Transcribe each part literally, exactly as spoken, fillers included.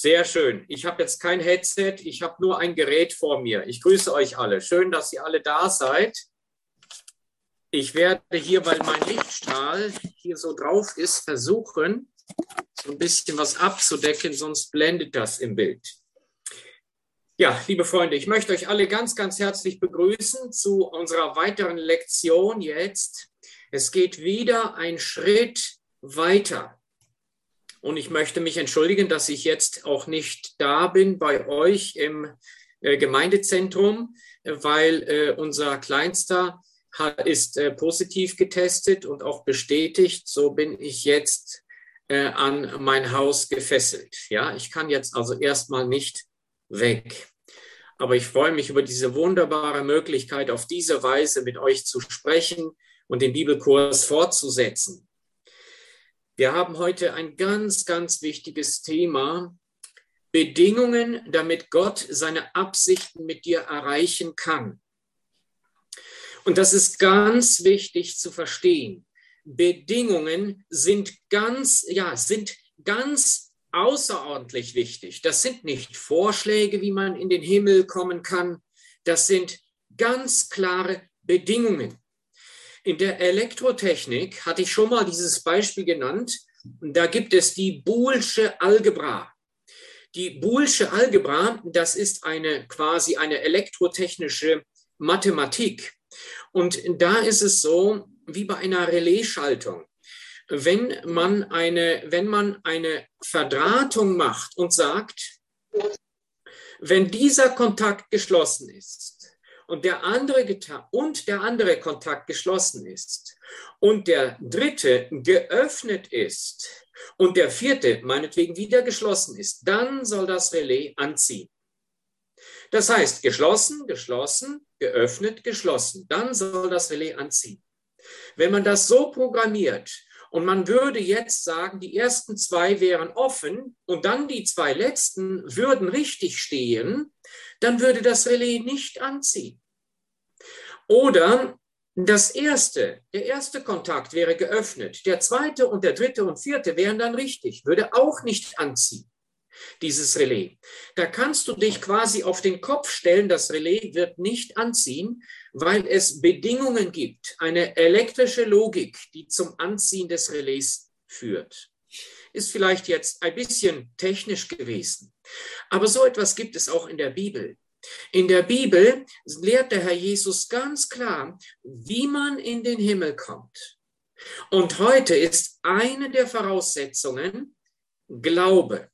Sehr schön. Ich habe jetzt kein Headset, ich habe nur ein Gerät vor mir. Ich grüße euch alle. Schön, dass ihr alle da seid. Ich werde hier, weil mein Lichtstrahl hier so drauf ist, versuchen, so ein bisschen was abzudecken, sonst blendet das im Bild. Ja, liebe Freunde, ich möchte euch alle ganz, ganz herzlich begrüßen zu unserer weiteren Lektion jetzt. Es geht wieder ein Schritt weiter. Und ich möchte mich entschuldigen, dass ich jetzt auch nicht da bin bei euch im äh, Gemeindezentrum, weil äh, unser Kleinster hat, ist äh, positiv getestet und auch bestätigt. So bin ich jetzt äh, an mein Haus gefesselt. Ja, ich kann jetzt also erstmal nicht weg. Aber ich freue mich über diese wunderbare Möglichkeit, auf diese Weise mit euch zu sprechen und den Bibelkurs fortzusetzen. Wir haben heute ein ganz, ganz wichtiges Thema: Bedingungen, damit Gott seine Absichten mit dir erreichen kann. Und das ist ganz wichtig zu verstehen. Bedingungen sind ganz, ja, sind ganz außerordentlich wichtig. Das sind nicht Vorschläge, wie man in den Himmel kommen kann. Das sind ganz klare Bedingungen. In der Elektrotechnik hatte ich schon mal dieses Beispiel genannt. Da gibt es die Boolsche Algebra. Die Boolsche Algebra, das ist eine quasi eine elektrotechnische Mathematik. Und da ist es so wie bei einer Relaisschaltung. Wenn man eine, wenn man eine Verdrahtung macht und sagt, wenn dieser Kontakt geschlossen ist, und der andere und der andere Kontakt geschlossen ist und der dritte geöffnet ist und der vierte meinetwegen wieder geschlossen ist, dann soll das Relais anziehen. Das heißt, geschlossen, geschlossen, geöffnet, geschlossen, dann soll das Relais anziehen. Wenn man das so programmiert und man würde jetzt sagen, die ersten zwei wären offen und dann die zwei letzten würden richtig stehen, dann würde das Relais nicht anziehen. Oder das erste, der erste Kontakt wäre geöffnet, der zweite und der dritte und vierte wären dann richtig, würde auch nicht anziehen, dieses Relais. Da kannst du dich quasi auf den Kopf stellen, das Relais wird nicht anziehen, weil es Bedingungen gibt, eine elektrische Logik, die zum Anziehen des Relais führt. Ist vielleicht jetzt ein bisschen technisch gewesen, aber so etwas gibt es auch in der Bibel. In der Bibel lehrt der Herr Jesus ganz klar, wie man in den Himmel kommt. Und heute ist eine der Voraussetzungen Glaube.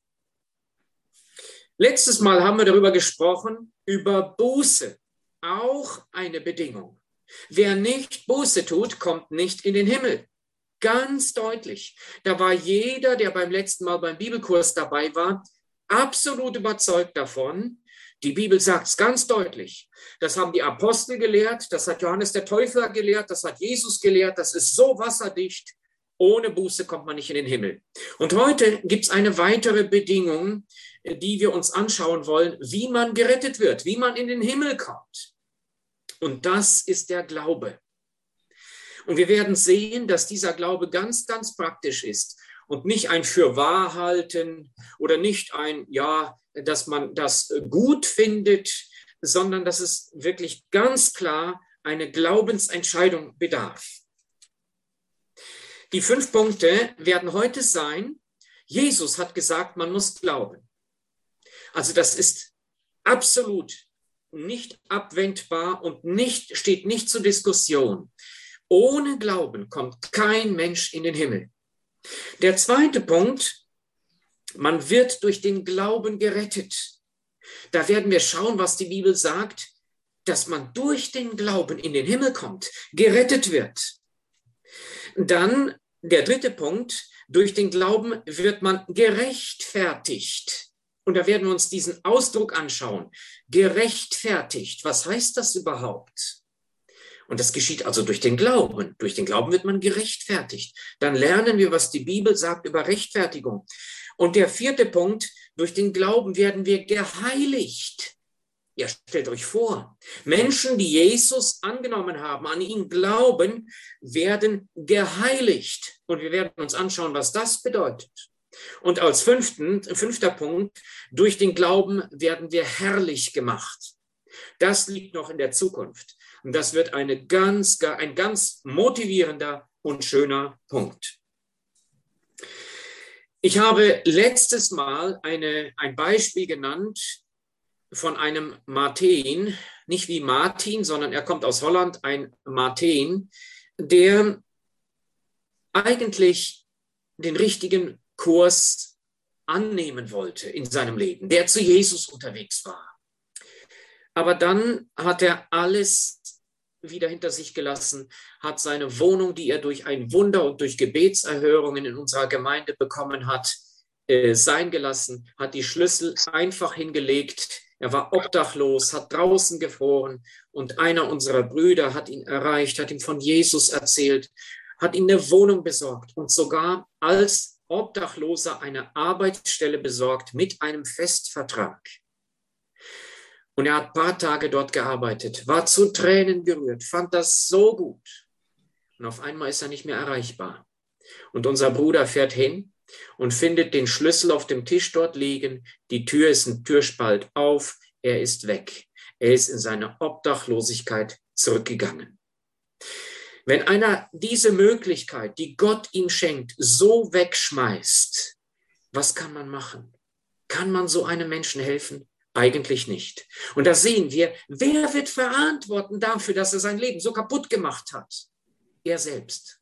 Letztes Mal haben wir darüber gesprochen, über Buße, auch eine Bedingung. Wer nicht Buße tut, kommt nicht in den Himmel. Ganz deutlich. Da war jeder, der beim letzten Mal beim Bibelkurs dabei war, absolut überzeugt davon. Die Bibel sagt es ganz deutlich. Das haben die Apostel gelehrt, das hat Johannes der Täufer gelehrt, das hat Jesus gelehrt, das ist so wasserdicht. Ohne Buße kommt man nicht in den Himmel. Und heute gibt es eine weitere Bedingung, die wir uns anschauen wollen, wie man gerettet wird, wie man in den Himmel kommt. Und das ist der Glaube. Und wir werden sehen, dass dieser Glaube ganz, ganz praktisch ist und nicht ein Fürwahrhalten oder nicht ein, ja, dass man das gut findet, sondern dass es wirklich ganz klar eine Glaubensentscheidung bedarf. Die fünf Punkte werden heute sein: Jesus hat gesagt, man muss glauben. Also das ist absolut nicht abwendbar und nicht, steht nicht zur Diskussion. Ohne Glauben kommt kein Mensch in den Himmel. Der zweite Punkt: Man wird durch den Glauben gerettet. Da werden wir schauen, was die Bibel sagt, dass man durch den Glauben in den Himmel kommt, gerettet wird. Dann der dritte Punkt: Durch den Glauben wird man gerechtfertigt. Und da werden wir uns diesen Ausdruck anschauen. Gerechtfertigt. Was heißt das überhaupt? Und das geschieht also durch den Glauben. Durch den Glauben wird man gerechtfertigt. Dann lernen wir, was die Bibel sagt über Rechtfertigung. Und der vierte Punkt: Durch den Glauben werden wir geheiligt. Ja, stellt euch vor, Menschen, die Jesus angenommen haben, an ihn glauben, werden geheiligt. Und wir werden uns anschauen, was das bedeutet. Und als fünften, fünfter Punkt, durch den Glauben werden wir herrlich gemacht. Das liegt noch in der Zukunft. Und das wird eine ganz, ein ganz motivierender und schöner Punkt. Ich habe letztes Mal eine, ein Beispiel genannt von einem Martin, nicht wie Martin, sondern er kommt aus Holland, ein Martin, der eigentlich den richtigen Kurs annehmen wollte in seinem Leben, der zu Jesus unterwegs war. Aber dann hat er alles wieder hinter sich gelassen, hat seine Wohnung, die er durch ein Wunder und durch Gebetserhörungen in unserer Gemeinde bekommen hat, äh, sein gelassen, hat die Schlüssel einfach hingelegt. Er war obdachlos, hat draußen gefroren und einer unserer Brüder hat ihn erreicht, hat ihm von Jesus erzählt, hat ihm eine Wohnung besorgt und sogar als Obdachloser eine Arbeitsstelle besorgt mit einem Festvertrag. Und er hat ein paar Tage dort gearbeitet, war zu Tränen gerührt, fand das so gut. Und auf einmal ist er nicht mehr erreichbar. Und unser Bruder fährt hin und findet den Schlüssel auf dem Tisch dort liegen. Die Tür ist ein Türspalt auf, er ist weg. Er ist in seine Obdachlosigkeit zurückgegangen. Wenn einer diese Möglichkeit, die Gott ihm schenkt, so wegschmeißt, was kann man machen? Kann man so einem Menschen helfen? Eigentlich nicht. Und da sehen wir, wer wird verantworten dafür, dass er sein Leben so kaputt gemacht hat? Er selbst.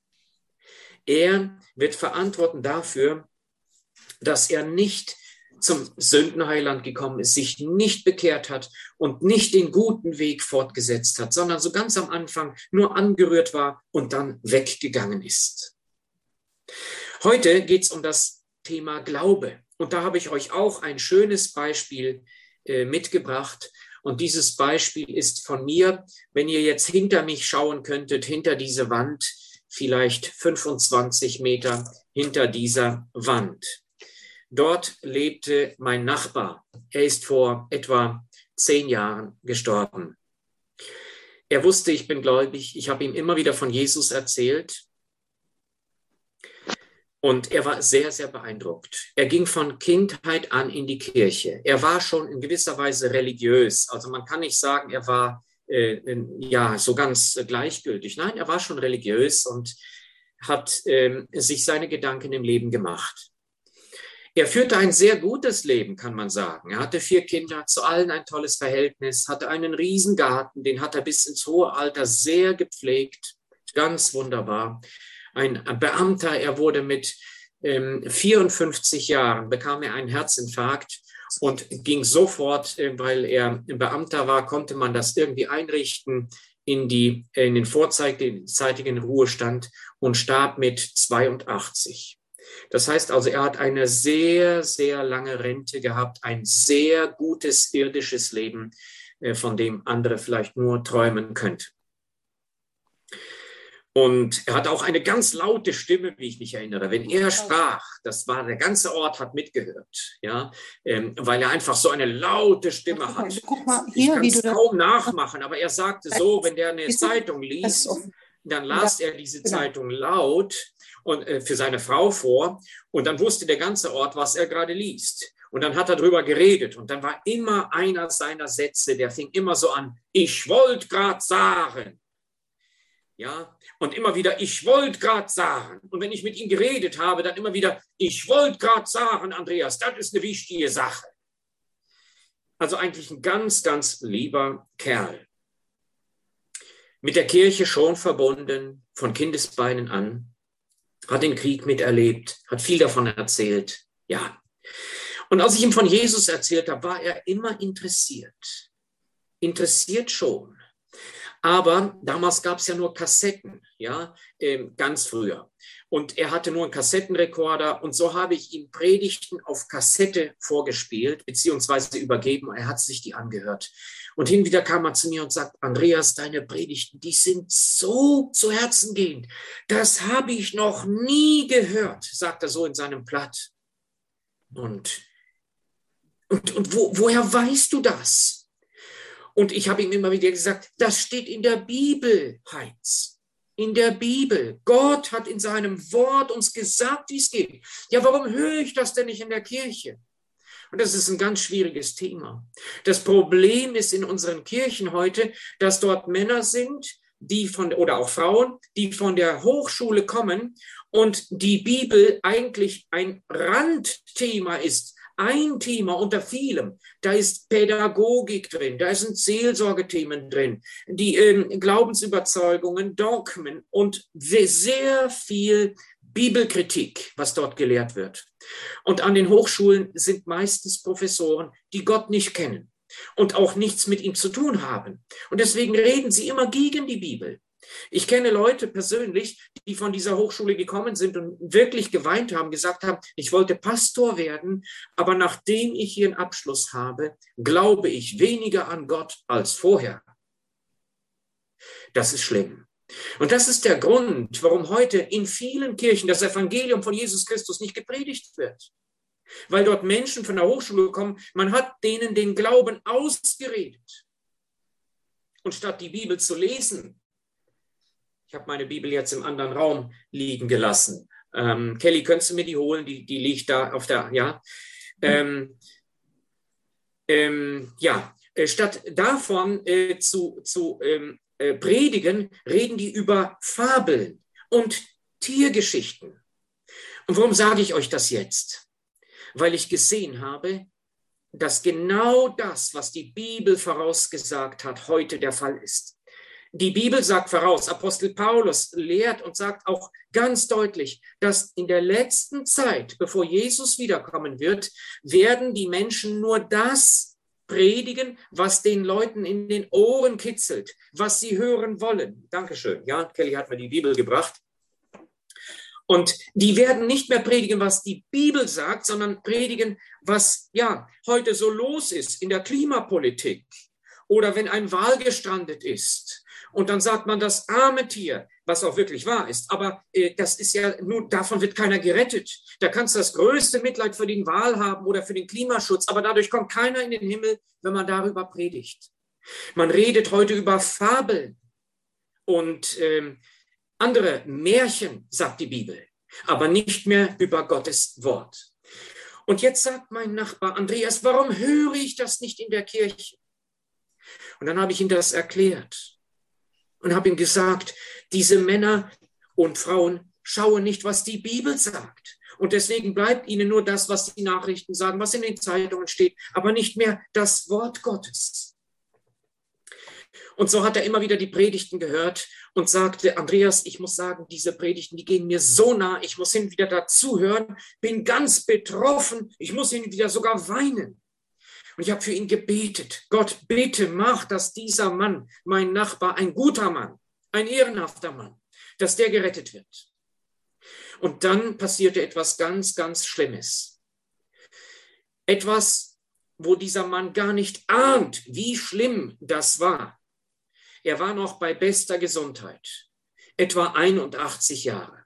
Er wird verantworten dafür, dass er nicht zum Sündenheiland gekommen ist, sich nicht bekehrt hat und nicht den guten Weg fortgesetzt hat, sondern so ganz am Anfang nur angerührt war und dann weggegangen ist. Heute geht es um das Thema Glaube. Und da habe ich euch auch ein schönes Beispiel äh, mitgebracht. Und dieses Beispiel ist von mir. Wenn ihr jetzt hinter mich schauen könntet, hinter diese Wand, vielleicht fünfundzwanzig Meter hinter dieser Wand. Dort lebte mein Nachbar. Er ist vor etwa zehn Jahren gestorben. Er wusste, ich bin gläubig. Ich habe ihm immer wieder von Jesus erzählt. Und er war sehr, sehr beeindruckt. Er ging von Kindheit an in die Kirche. Er war schon in gewisser Weise religiös. Also man kann nicht sagen, er war äh, ja so ganz äh, gleichgültig. Nein, er war schon religiös und hat äh, sich seine Gedanken im Leben gemacht. Er führte ein sehr gutes Leben, kann man sagen. Er hatte vier Kinder, zu allen ein tolles Verhältnis, hatte einen Riesengarten, den hat er bis ins hohe Alter sehr gepflegt, ganz wunderbar. Ein Beamter, er wurde mit ähm, vierundfünfzig Jahren, bekam er einen Herzinfarkt und ging sofort, äh, weil er ein Beamter war, konnte man das irgendwie einrichten, in, die, in den vorzeitigen Ruhestand und starb mit zweiundachtzig. Das heißt also, er hat eine sehr, sehr lange Rente gehabt, ein sehr gutes irdisches Leben, von dem andere vielleicht nur träumen könnten. Und er hat auch eine ganz laute Stimme, wie ich mich erinnere. Wenn er sprach, das war, der ganze Ort hat mitgehört, ja, ähm, weil er einfach so eine laute Stimme hat. Guck mal hier, ich kann es wie du kaum nachmachen, aber er sagte so, wenn der eine Zeitung liest, dann las er diese Zeitung laut und äh, für seine Frau vor und dann wusste der ganze Ort, was er gerade liest. Und dann hat er drüber geredet und dann war immer einer seiner Sätze, der fing immer so an, ich wollte gerade sagen. Ja, und immer wieder, ich wollte gerade sagen. Und wenn ich mit ihm geredet habe, dann immer wieder, ich wollte gerade sagen, Andreas, das ist eine wichtige Sache. Also eigentlich ein ganz, ganz lieber Kerl. Mit der Kirche schon verbunden, von Kindesbeinen an, hat den Krieg miterlebt, hat viel davon erzählt. Ja. Und als ich ihm von Jesus erzählt habe, war er immer interessiert. Interessiert schon. Aber damals gab es ja nur Kassetten, ja, ähm, ganz früher. Und er hatte nur einen Kassettenrekorder und so habe ich ihm Predigten auf Kassette vorgespielt, beziehungsweise übergeben. Er hat sich die angehört. Und hin und wieder kam er zu mir und sagt, Andreas, deine Predigten, die sind so zu Herzen gehend. Das habe ich noch nie gehört, sagt er so in seinem Platt. Und, und, und wo, woher weißt du das? Und ich habe ihm immer wieder gesagt, das steht in der Bibel, Heinz. in der Bibel. Gott hat in seinem Wort uns gesagt, wie es geht. Ja, warum höre ich das denn nicht in der Kirche? Und das ist ein ganz schwieriges Thema. Das Problem ist in unseren Kirchen heute, dass dort Männer sind, die von, oder auch Frauen, die von der Hochschule kommen und die Bibel eigentlich ein Randthema ist, ein Thema unter vielem. Da ist Pädagogik drin, da sind Seelsorgethemen drin, die äh, Glaubensüberzeugungen, Dogmen und sehr viel Bibelkritik, was dort gelehrt wird. Und an den Hochschulen sind meistens Professoren, die Gott nicht kennen und auch nichts mit ihm zu tun haben. Und deswegen reden sie immer gegen die Bibel. Ich kenne Leute persönlich, die von dieser Hochschule gekommen sind und wirklich geweint haben, gesagt haben, ich wollte Pastor werden, aber nachdem ich hier einen Abschluss habe, glaube ich weniger an Gott als vorher. Das ist schlimm. Und das ist der Grund, warum heute in vielen Kirchen das Evangelium von Jesus Christus nicht gepredigt wird. Weil dort Menschen von der Hochschule kommen, man hat denen den Glauben ausgeredet. Und statt die Bibel zu lesen, ich habe meine Bibel jetzt im anderen Raum liegen gelassen. Ähm, Kelly, könntest du mir die holen? Die, die liegt da auf der, ja. Ähm, ähm, ja, äh, statt davon äh, zu, zu ähm, äh, predigen, reden die über Fabeln und Tiergeschichten. Und warum sage ich euch das jetzt? Weil ich gesehen habe, dass genau das, was die Bibel vorausgesagt hat, heute der Fall ist. Die Bibel sagt voraus, Apostel Paulus lehrt und sagt auch ganz deutlich, dass in der letzten Zeit, bevor Jesus wiederkommen wird, werden die Menschen nur das predigen, was den Leuten in den Ohren kitzelt, was sie hören wollen. Dankeschön. Ja, Kelly hat mir die Bibel gebracht. Und die werden nicht mehr predigen, was die Bibel sagt, sondern predigen, was ja heute so los ist in der Klimapolitik oder wenn ein Wal gestrandet ist. Und dann sagt man das arme Tier, was auch wirklich wahr ist. Aber äh, das ist ja, nun, davon wird keiner gerettet. Da kannst du das größte Mitleid für den Wal haben oder für den Klimaschutz. Aber dadurch kommt keiner in den Himmel, wenn man darüber predigt. Man redet heute über Fabeln und ähm, andere Märchen, sagt die Bibel, aber nicht mehr über Gottes Wort. Und jetzt sagt mein Nachbar Andreas, warum höre ich das nicht in der Kirche? Und dann habe ich ihm das erklärt. Und habe ihm gesagt, diese Männer und Frauen schauen nicht, was die Bibel sagt. Und deswegen bleibt ihnen nur das, was die Nachrichten sagen, was in den Zeitungen steht, aber nicht mehr das Wort Gottes. Und so hat er immer wieder die Predigten gehört und sagte, Andreas, ich muss sagen, diese Predigten, die gehen mir so nah, ich muss hin und wieder dazuhören, bin ganz betroffen, ich muss hin und wieder sogar weinen. Und ich habe für ihn gebetet, Gott, bitte mach, dass dieser Mann, mein Nachbar, ein guter Mann, ein ehrenhafter Mann, dass der gerettet wird. Und dann passierte etwas ganz, ganz Schlimmes. Etwas, wo dieser Mann gar nicht ahnt, wie schlimm das war. Er war noch bei bester Gesundheit, etwa einundachtzig Jahre.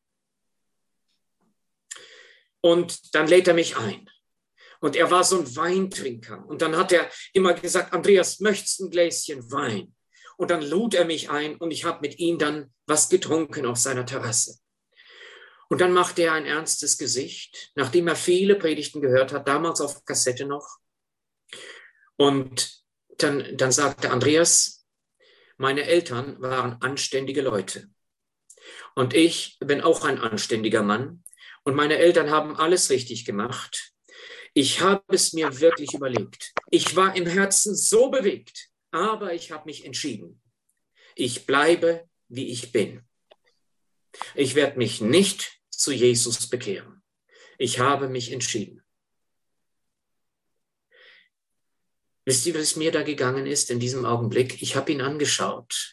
Und dann lädt er mich ein. Und er war so ein Weintrinker. Und dann hat er immer gesagt, Andreas, möchtest du ein Gläschen Wein? Und dann lud er mich ein und ich habe mit ihm dann was getrunken auf seiner Terrasse. Und dann machte er ein ernstes Gesicht, nachdem er viele Predigten gehört hat, damals auf Kassette noch. Und dann, dann sagte Andreas, meine Eltern waren anständige Leute. Und ich bin auch ein anständiger Mann. Und meine Eltern haben alles richtig gemacht. Ich habe es mir wirklich überlegt. Ich war im Herzen so bewegt, aber ich habe mich entschieden. Ich bleibe, wie ich bin. Ich werde mich nicht zu Jesus bekehren. Ich habe mich entschieden. Wisst ihr, was mir da gegangen ist in diesem Augenblick? Ich habe ihn angeschaut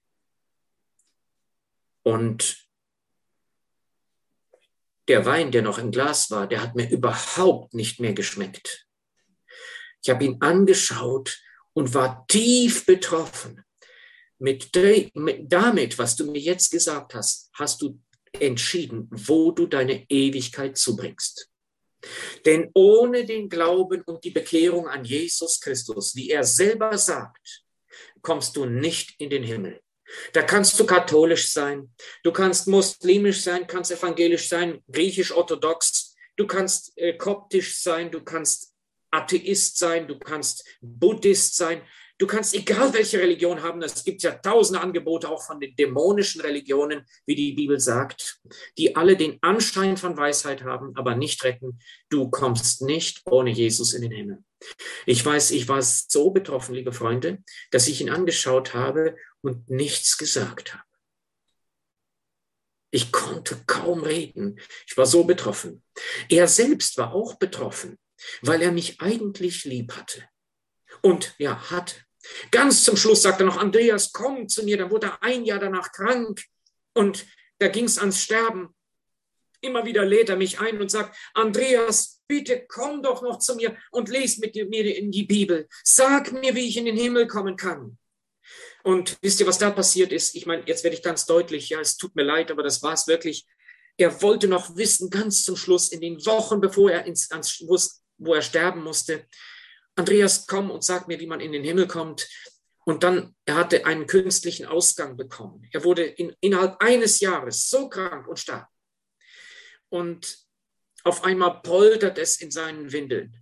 und der Wein, der noch im Glas war, der hat mir überhaupt nicht mehr geschmeckt. Ich habe ihn angeschaut und war tief betroffen. Mit, mit damit, was du mir jetzt gesagt hast, hast du entschieden, wo du deine Ewigkeit zubringst. Denn ohne den Glauben und die Bekehrung an Jesus Christus, wie er selber sagt, kommst du nicht in den Himmel. Da kannst du katholisch sein, du kannst muslimisch sein, kannst evangelisch sein, griechisch-orthodox, du kannst äh, koptisch sein, du kannst Atheist sein, du kannst Buddhist sein, du kannst egal welche Religion haben, es gibt ja tausende Angebote auch von den dämonischen Religionen, wie die Bibel sagt, die alle den Anschein von Weisheit haben, aber nicht retten. Du kommst nicht ohne Jesus in den Himmel. Ich weiß, ich war so betroffen, liebe Freunde, dass ich ihn angeschaut habe und nichts gesagt habe. Ich konnte kaum reden. Ich war so betroffen. Er selbst war auch betroffen, weil er mich eigentlich lieb hatte. Und ja, hatte. Ganz zum Schluss sagte er noch, Andreas, komm zu mir. Dann wurde er ein Jahr danach krank und da ging es ans Sterben. Immer wieder lädt er mich ein und sagt, Andreas, bitte komm doch noch zu mir und lese mit mir in die Bibel. Sag mir, wie ich in den Himmel kommen kann. Und wisst ihr, was da passiert ist? Ich meine, jetzt werde ich ganz deutlich, ja, es tut mir leid, aber das war es wirklich. Er wollte noch wissen, ganz zum Schluss, in den Wochen, bevor er ins, ans, wo er sterben musste, Andreas, komm und sag mir, wie man in den Himmel kommt. Und dann, er hatte einen künstlichen Ausgang bekommen. Er wurde in, innerhalb eines Jahres so krank und starb. Und auf einmal poltert es in seinen Windeln.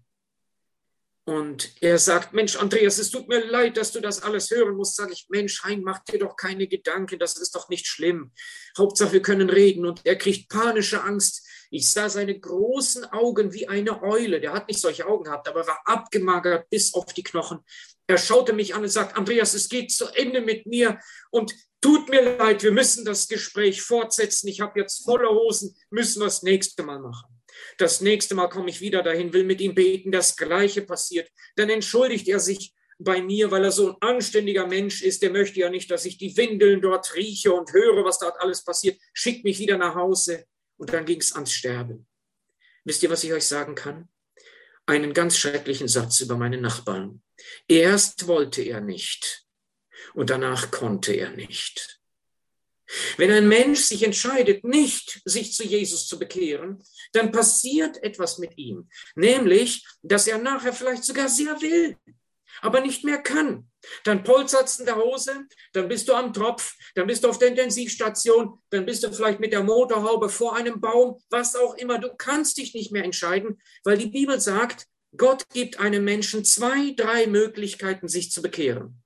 Und er sagt, Mensch, Andreas, es tut mir leid, dass du das alles hören musst. Sag ich, Mensch, Hein, mach dir doch keine Gedanken, das ist doch nicht schlimm. Hauptsache, wir können reden. Und er kriegt panische Angst. Ich sah seine großen Augen wie eine Eule. Der hat nicht solche Augen gehabt, aber war abgemagert bis auf die Knochen. Er schaute mich an und sagt, Andreas, es geht zu Ende mit mir. Und tut mir leid, wir müssen das Gespräch fortsetzen. Ich habe jetzt volle Hosen, müssen wir das nächste Mal machen. Das nächste Mal komme ich wieder dahin, will mit ihm beten, das Gleiche passiert. Dann entschuldigt er sich bei mir, weil er so ein anständiger Mensch ist. Der möchte ja nicht, dass ich die Windeln dort rieche und höre, was dort alles passiert. Schickt mich wieder nach Hause. Und dann ging es ans Sterben. Wisst ihr, was ich euch sagen kann? Einen ganz schrecklichen Satz über meinen Nachbarn. Erst wollte er nicht und danach konnte er nicht. Wenn ein Mensch sich entscheidet, nicht sich zu Jesus zu bekehren, dann passiert etwas mit ihm, nämlich, dass er nachher vielleicht sogar sehr will, aber nicht mehr kann. Dann polstert's in der Hose, dann bist du am Tropf, dann bist du auf der Intensivstation, dann bist du vielleicht mit der Motorhaube vor einem Baum, was auch immer. Du kannst dich nicht mehr entscheiden, weil die Bibel sagt, Gott gibt einem Menschen zwei, drei Möglichkeiten, sich zu bekehren.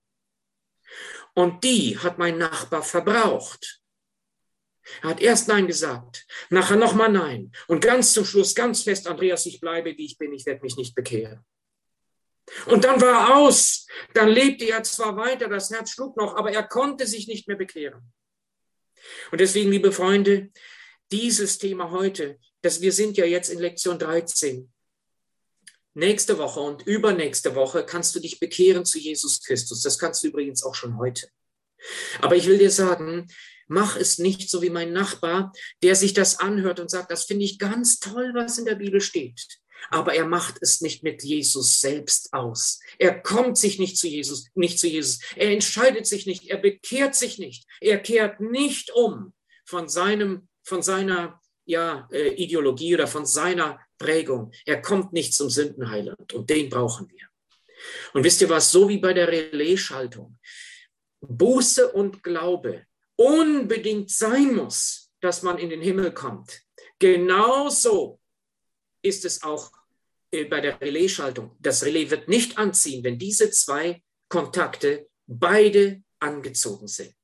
Und die hat mein Nachbar verbraucht. Er hat erst Nein gesagt, nachher nochmal Nein. Und ganz zum Schluss, ganz fest, Andreas, ich bleibe, wie ich bin, ich werde mich nicht bekehren. Und dann war er aus. Dann lebte er zwar weiter, das Herz schlug noch, aber er konnte sich nicht mehr bekehren. Und deswegen, liebe Freunde, dieses Thema heute, dass wir sind ja jetzt in Lektion dreizehn. Nächste Woche und übernächste Woche kannst du dich bekehren zu Jesus Christus. Das kannst du übrigens auch schon heute. Aber ich will dir sagen, mach es nicht so wie mein Nachbar, der sich das anhört und sagt, das finde ich ganz toll, was in der Bibel steht. Aber er macht es nicht mit Jesus selbst aus. Er kommt sich nicht zu Jesus, nicht zu Jesus. Er entscheidet sich nicht, er bekehrt sich nicht. Er kehrt nicht um von seinem, von seiner ja, äh, Ideologie oder von seiner Prägung. Er kommt nicht zum Sündenheiland und den brauchen wir. Und wisst ihr was, so wie bei der Relaisschaltung, Buße und Glaube unbedingt sein muss, dass man in den Himmel kommt. Genauso ist es auch äh, bei der Relaisschaltung. Das Relais wird nicht anziehen, wenn diese zwei Kontakte beide angezogen sind.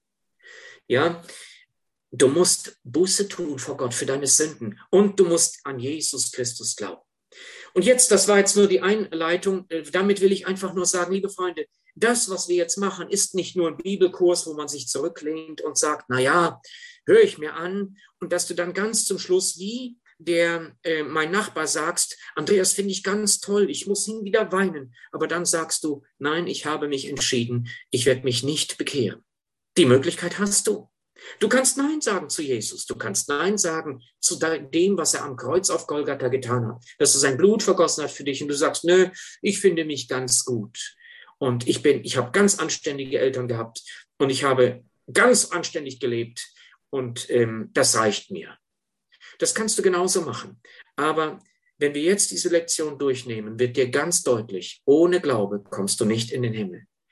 Ja, du musst Buße tun vor Gott für deine Sünden und du musst an Jesus Christus glauben. Und jetzt, das war jetzt nur die Einleitung, damit will ich einfach nur sagen, liebe Freunde, das, was wir jetzt machen, ist nicht nur ein Bibelkurs, wo man sich zurücklehnt und sagt, na ja, höre ich mir an, und dass du dann ganz zum Schluss wie der äh, mein Nachbar sagst, Andreas, finde ich ganz toll, ich muss hin wieder weinen, aber dann sagst du, nein, ich habe mich entschieden, ich werde mich nicht bekehren. Die Möglichkeit hast du. Du kannst Nein sagen zu Jesus, du kannst Nein sagen zu dem, was er am Kreuz auf Golgatha getan hat, dass er sein Blut vergossen hat für dich und du sagst, nö, ich finde mich ganz gut und ich bin, ich habe ganz anständige Eltern gehabt und ich habe ganz anständig gelebt und ähm, das reicht mir. Das kannst du genauso machen. Aber wenn wir jetzt diese Lektion durchnehmen, wird dir ganz deutlich, ohne Glaube kommst du nicht in den Himmel.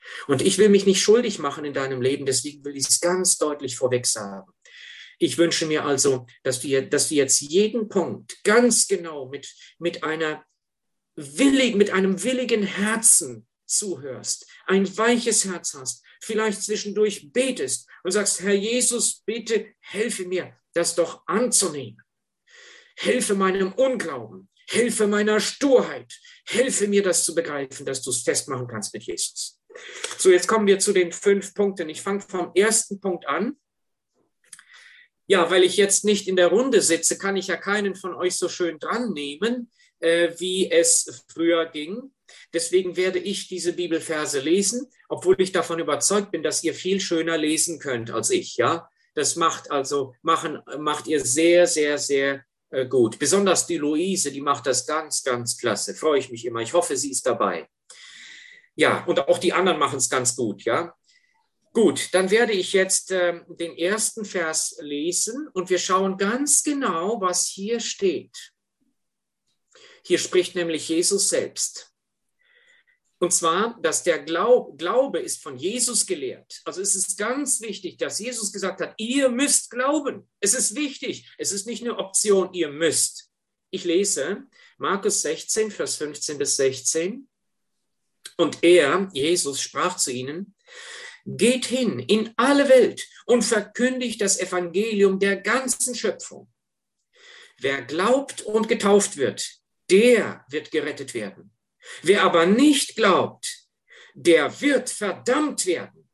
Und ich will mich nicht schuldig machen in deinem Leben, deswegen will ich es ganz deutlich vorweg sagen. Ich wünsche mir also, dass du, dass du jetzt jeden Punkt ganz genau mit, mit, einer willig, mit einem willigen Herzen zuhörst, ein weiches Herz hast, vielleicht zwischendurch betest und sagst, Herr Jesus, bitte helfe mir, das doch anzunehmen. Helfe meinem Unglauben, helfe meiner Sturheit, helfe mir, das zu begreifen, dass du es festmachen kannst mit Jesus. So, jetzt kommen wir zu den fünf Punkten. Ich fange vom ersten Punkt an. Ja, weil ich jetzt nicht in der Runde sitze, kann ich ja keinen von euch so schön dran nehmen, äh, wie es früher ging. Deswegen werde ich diese Bibelverse lesen, obwohl ich davon überzeugt bin, dass ihr viel schöner lesen könnt als ich. Ja, das macht also machen macht ihr sehr, sehr, sehr äh, gut. Besonders die Luise, die macht das ganz, ganz klasse. Freue ich mich immer. Ich hoffe, sie ist dabei. Ja, und auch die anderen machen es ganz gut. Ja. Gut, dann werde ich jetzt äh, den ersten Vers lesen und wir schauen ganz genau, was hier steht. Hier spricht nämlich Jesus selbst. Und zwar, dass der Glaub, Glaube ist von Jesus gelehrt. Also es ist ganz wichtig, dass Jesus gesagt hat, ihr müsst glauben. Es ist wichtig. Es ist nicht eine Option, ihr müsst. Ich lese Markus sechzehn, Vers fünfzehn bis sechzehn. Und er, Jesus, sprach zu ihnen, geht hin in alle Welt und verkündigt das Evangelium der ganzen Schöpfung. Wer glaubt und getauft wird, der wird gerettet werden. Wer aber nicht glaubt, der wird verdammt werden.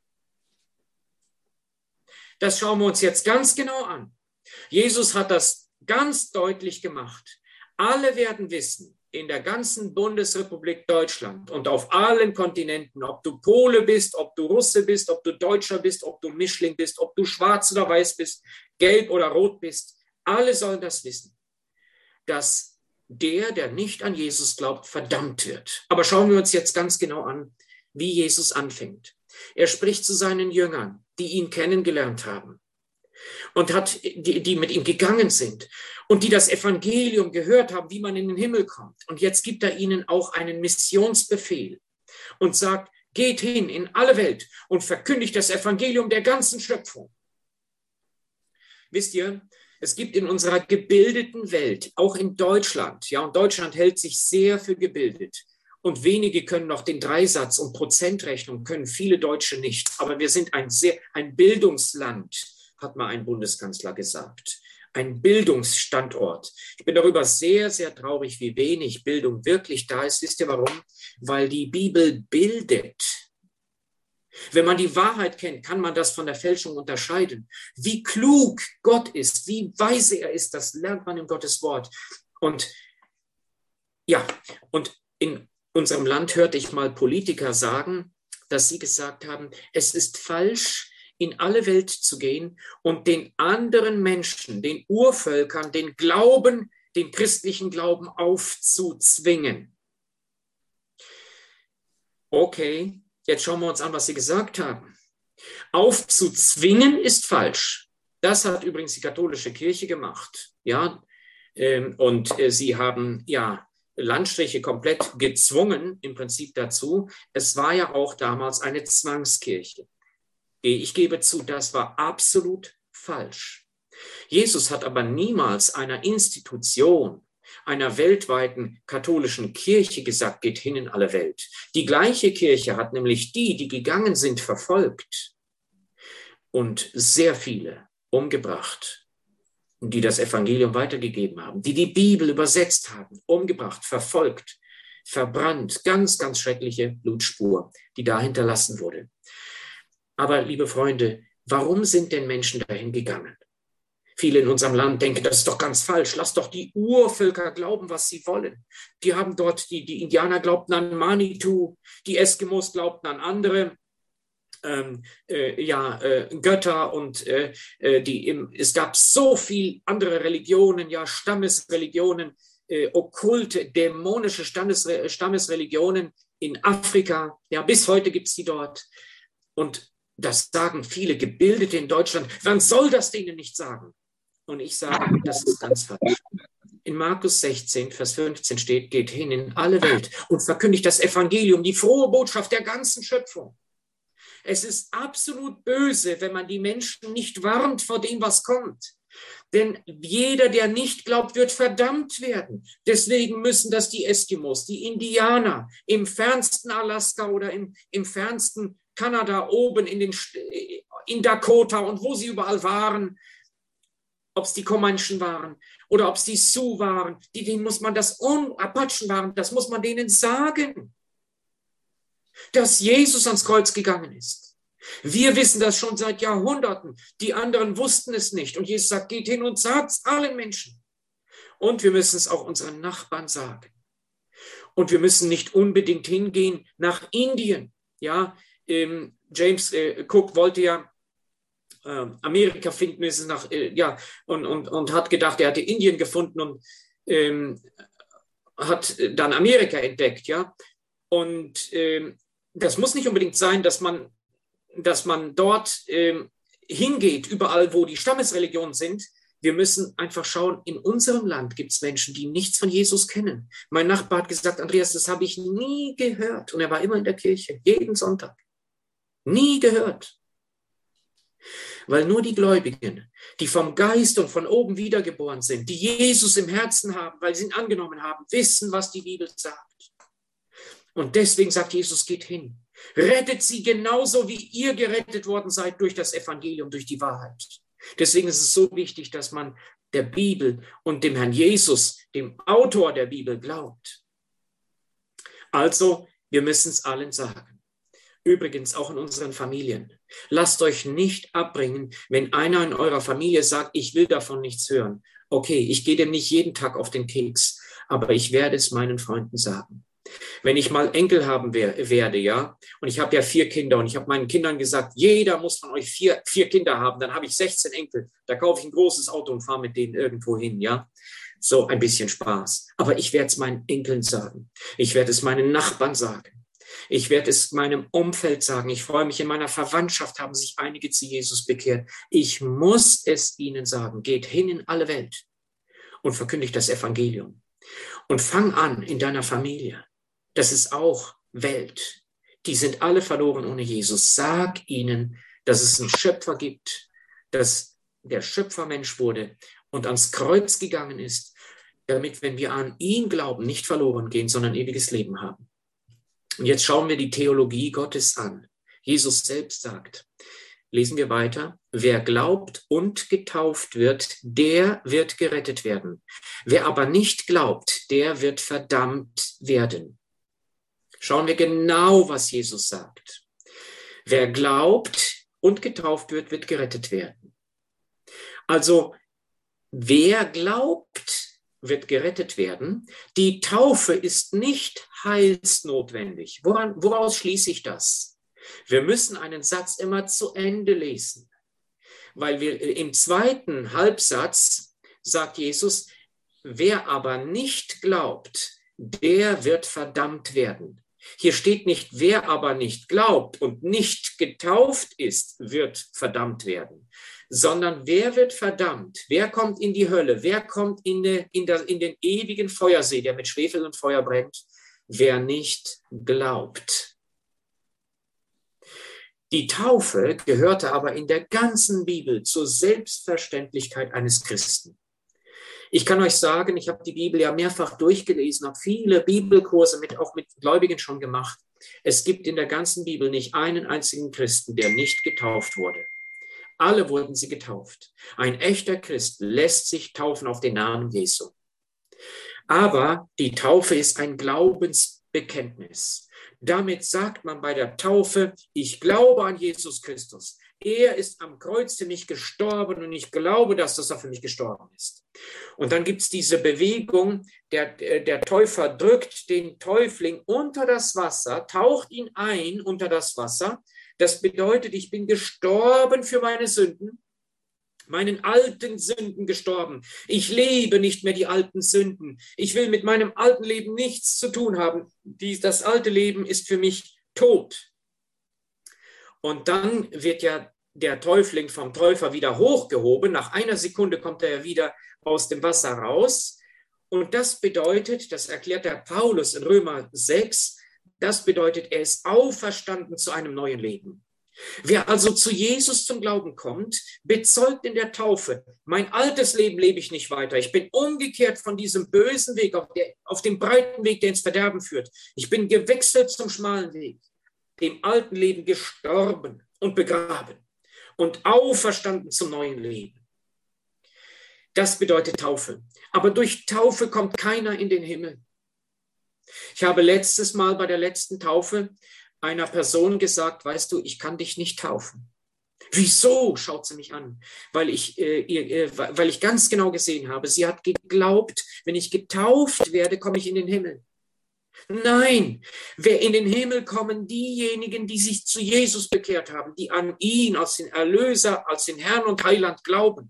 Das schauen wir uns jetzt ganz genau an. Jesus hat das ganz deutlich gemacht. Alle werden wissen, in der ganzen Bundesrepublik Deutschland und auf allen Kontinenten, ob du Pole bist, ob du Russe bist, ob du Deutscher bist, ob du Mischling bist, ob du schwarz oder weiß bist, gelb oder rot bist, alle sollen das wissen, dass der, der nicht an Jesus glaubt, verdammt wird. Aber schauen wir uns jetzt ganz genau an, wie Jesus anfängt. Er spricht zu seinen Jüngern, die ihn kennengelernt haben und hat, die, die mit ihm gegangen sind und die das Evangelium gehört haben, wie man in den Himmel kommt. Und jetzt gibt er ihnen auch einen Missionsbefehl und sagt, geht hin in alle Welt und verkündigt das Evangelium der ganzen Schöpfung. Wisst ihr, es gibt in unserer gebildeten Welt, auch in Deutschland, ja, und Deutschland hält sich sehr für gebildet. Und wenige können noch den Dreisatz und Prozentrechnung, können viele Deutsche nicht. Aber wir sind ein sehr, ein Bildungsland, hat mal ein Bundeskanzler gesagt. Ein Bildungsstandort. Ich bin darüber sehr, sehr traurig, wie wenig Bildung wirklich da ist. Wisst ihr warum? Weil die Bibel bildet. Wenn man die Wahrheit kennt, kann man das von der Fälschung unterscheiden. Wie klug Gott ist, wie weise er ist, das lernt man in Gottes Wort. Und ja, und in unserem Land hörte ich mal Politiker sagen, dass sie gesagt haben, es ist falsch, in alle Welt zu gehen und den anderen Menschen, den Urvölkern, den Glauben, den christlichen Glauben aufzuzwingen. Okay. Jetzt schauen wir uns an, was sie gesagt haben. Aufzuzwingen ist falsch. Das hat übrigens die katholische Kirche gemacht. Ja, und sie haben ja Landstriche komplett gezwungen, im Prinzip dazu. Es war ja auch damals eine Zwangskirche. Ich gebe zu, das war absolut falsch. Jesus hat aber niemals einer Institution, einer weltweiten katholischen Kirche gesagt, geht hin in alle Welt. Die gleiche Kirche hat nämlich die, die gegangen sind, verfolgt und sehr viele umgebracht, die das Evangelium weitergegeben haben, die die Bibel übersetzt haben, umgebracht, verfolgt, verbrannt. Ganz, ganz schreckliche Blutspur, die da hinterlassen wurde. Aber, liebe Freunde, warum sind denn Menschen dahin gegangen? Viele in unserem Land denken, das ist doch ganz falsch. Lass doch die Urvölker glauben, was sie wollen. Die haben dort, die, die Indianer glaubten an Manitou, die Eskimos glaubten an andere ähm, äh, ja, äh, Götter und äh, die im, es gab so viel andere Religionen, ja, Stammesreligionen, äh, okkulte, dämonische Stammes, Stammesreligionen in Afrika. Ja, bis heute gibt es die dort. Und das sagen viele Gebildete in Deutschland. Man soll das denen nicht sagen. Und ich sage, das ist ganz falsch. in Markus sechzehn, Vers fünfzehn steht, geht hin in alle Welt und verkündigt das Evangelium, die frohe Botschaft der ganzen Schöpfung. Es ist absolut böse, wenn man die Menschen nicht warnt vor dem, was kommt. Denn jeder, der nicht glaubt, wird verdammt werden. Deswegen müssen das die Eskimos, die Indianer im fernsten Alaska oder im, im fernsten Kanada oben in, den, in Dakota und wo sie überall waren, ob es die Comanchen waren oder ob es die Sioux waren, die, denen muss man das, Un- Apachen waren, das muss man denen sagen, dass Jesus ans Kreuz gegangen ist. Wir wissen das schon seit Jahrhunderten. Die anderen wussten es nicht. Und Jesus sagt, geht hin und sagt es allen Menschen. Und wir müssen es auch unseren Nachbarn sagen. Und wir müssen nicht unbedingt hingehen nach Indien. Ja, ähm, James äh, Cook wollte ja äh, Amerika finden, ist es nach, äh, ja, und, und, und hat gedacht, er hatte Indien gefunden und ähm, hat dann Amerika entdeckt. Ja, und ähm, das muss nicht unbedingt sein, dass man dass man dort ähm, hingeht, überall, wo die Stammesreligionen sind. Wir müssen einfach schauen, in unserem Land gibt es Menschen, die nichts von Jesus kennen. Mein Nachbar hat gesagt, Andreas, das habe ich nie gehört. Und er war immer in der Kirche, jeden Sonntag. Nie gehört. Weil nur die Gläubigen, die vom Geist und von oben wiedergeboren sind, die Jesus im Herzen haben, weil sie ihn angenommen haben, wissen, was die Bibel sagt. Und deswegen sagt Jesus, geht hin. Rettet sie genauso, wie ihr gerettet worden seid durch das Evangelium, durch die Wahrheit. Deswegen ist es so wichtig, dass man der Bibel und dem Herrn Jesus, dem Autor der Bibel, glaubt. Also, wir müssen es allen sagen. Übrigens auch in unseren Familien. Lasst euch nicht abbringen, wenn einer in eurer Familie sagt, ich will davon nichts hören. Okay, ich gehe dem nicht jeden Tag auf den Keks, aber ich werde es meinen Freunden sagen. Wenn ich mal Enkel haben wer, werde, ja, und ich habe ja vier Kinder und ich habe meinen Kindern gesagt, jeder muss von euch vier, vier Kinder haben, dann habe ich sechzehn Enkel, da kaufe ich ein großes Auto und fahre mit denen irgendwo hin, ja, so ein bisschen Spaß. Aber ich werde es meinen Enkeln sagen, ich werde es meinen Nachbarn sagen, ich werde es meinem Umfeld sagen, ich freue mich, in meiner Verwandtschaft haben sich einige zu Jesus bekehrt. Ich muss es ihnen sagen, geht hin in alle Welt und verkündigt das Evangelium und fang an in deiner Familie. Das ist auch Welt. Die sind alle verloren ohne Jesus. Sag ihnen, dass es einen Schöpfer gibt, dass der Schöpfer Mensch wurde und ans Kreuz gegangen ist, damit, wenn wir an ihn glauben, nicht verloren gehen, sondern ewiges Leben haben. Und jetzt schauen wir die Theologie Gottes an. Jesus selbst sagt, lesen wir weiter, wer glaubt und getauft wird, der wird gerettet werden. Wer aber nicht glaubt, der wird verdammt werden. Schauen wir genau, was Jesus sagt. Wer glaubt und getauft wird, wird gerettet werden. Also, wer glaubt, wird gerettet werden. Die Taufe ist nicht heilsnotwendig. Woran, woraus schließe ich das? Wir müssen einen Satz immer zu Ende lesen, weil wir im zweiten Halbsatz sagt Jesus, wer aber nicht glaubt, der wird verdammt werden. Hier steht nicht, wer aber nicht glaubt und nicht getauft ist, wird verdammt werden, sondern wer wird verdammt? Wer kommt in die Hölle? Wer kommt in, de, in, der, in den ewigen Feuersee, der mit Schwefel und Feuer brennt? Wer nicht glaubt. Die Taufe gehörte aber in der ganzen Bibel zur Selbstverständlichkeit eines Christen. Ich kann euch sagen, ich habe die Bibel ja mehrfach durchgelesen, habe viele Bibelkurse mit, auch mit Gläubigen schon gemacht. Es gibt in der ganzen Bibel nicht einen einzigen Christen, der nicht getauft wurde. Alle wurden sie getauft. Ein echter Christ lässt sich taufen auf den Namen Jesu. Aber die Taufe ist ein Glaubensbekenntnis. Damit sagt man bei der Taufe, ich glaube an Jesus Christus. Er ist am Kreuz für mich gestorben und ich glaube, dass das er für mich gestorben ist. Und dann gibt es diese Bewegung, der, der Täufer drückt den Täufling unter das Wasser, taucht ihn ein unter das Wasser. Das bedeutet, ich bin gestorben für meine Sünden, meinen alten Sünden gestorben. Ich lebe nicht mehr die alten Sünden. Ich will mit meinem alten Leben nichts zu tun haben. Die, das alte Leben ist für mich tot. Und dann wird ja der Täufling vom Täufer wieder hochgehoben. Nach einer Sekunde kommt er ja wieder aus dem Wasser raus. Und das bedeutet, das erklärt der Paulus in Römer sechs, das bedeutet, er ist auferstanden zu einem neuen Leben. Wer also zu Jesus zum Glauben kommt, bezeugt in der Taufe, mein altes Leben lebe ich nicht weiter. Ich bin umgekehrt von diesem bösen Weg, auf, der, auf dem breiten Weg, der ins Verderben führt. Ich bin gewechselt zum schmalen Weg, dem alten Leben gestorben und begraben und auferstanden zum neuen Leben. Das bedeutet Taufe. Aber durch Taufe kommt keiner in den Himmel. Ich habe letztes Mal bei der letzten Taufe einer Person gesagt, weißt du, ich kann dich nicht taufen. Wieso, schaut sie mich an? Weil ich, äh, äh, weil ich ganz genau gesehen habe, sie hat geglaubt, wenn ich getauft werde, komme ich in den Himmel. Nein, wer in den Himmel kommen, diejenigen, die sich zu Jesus bekehrt haben, die an ihn als den Erlöser, als den Herrn und Heiland glauben.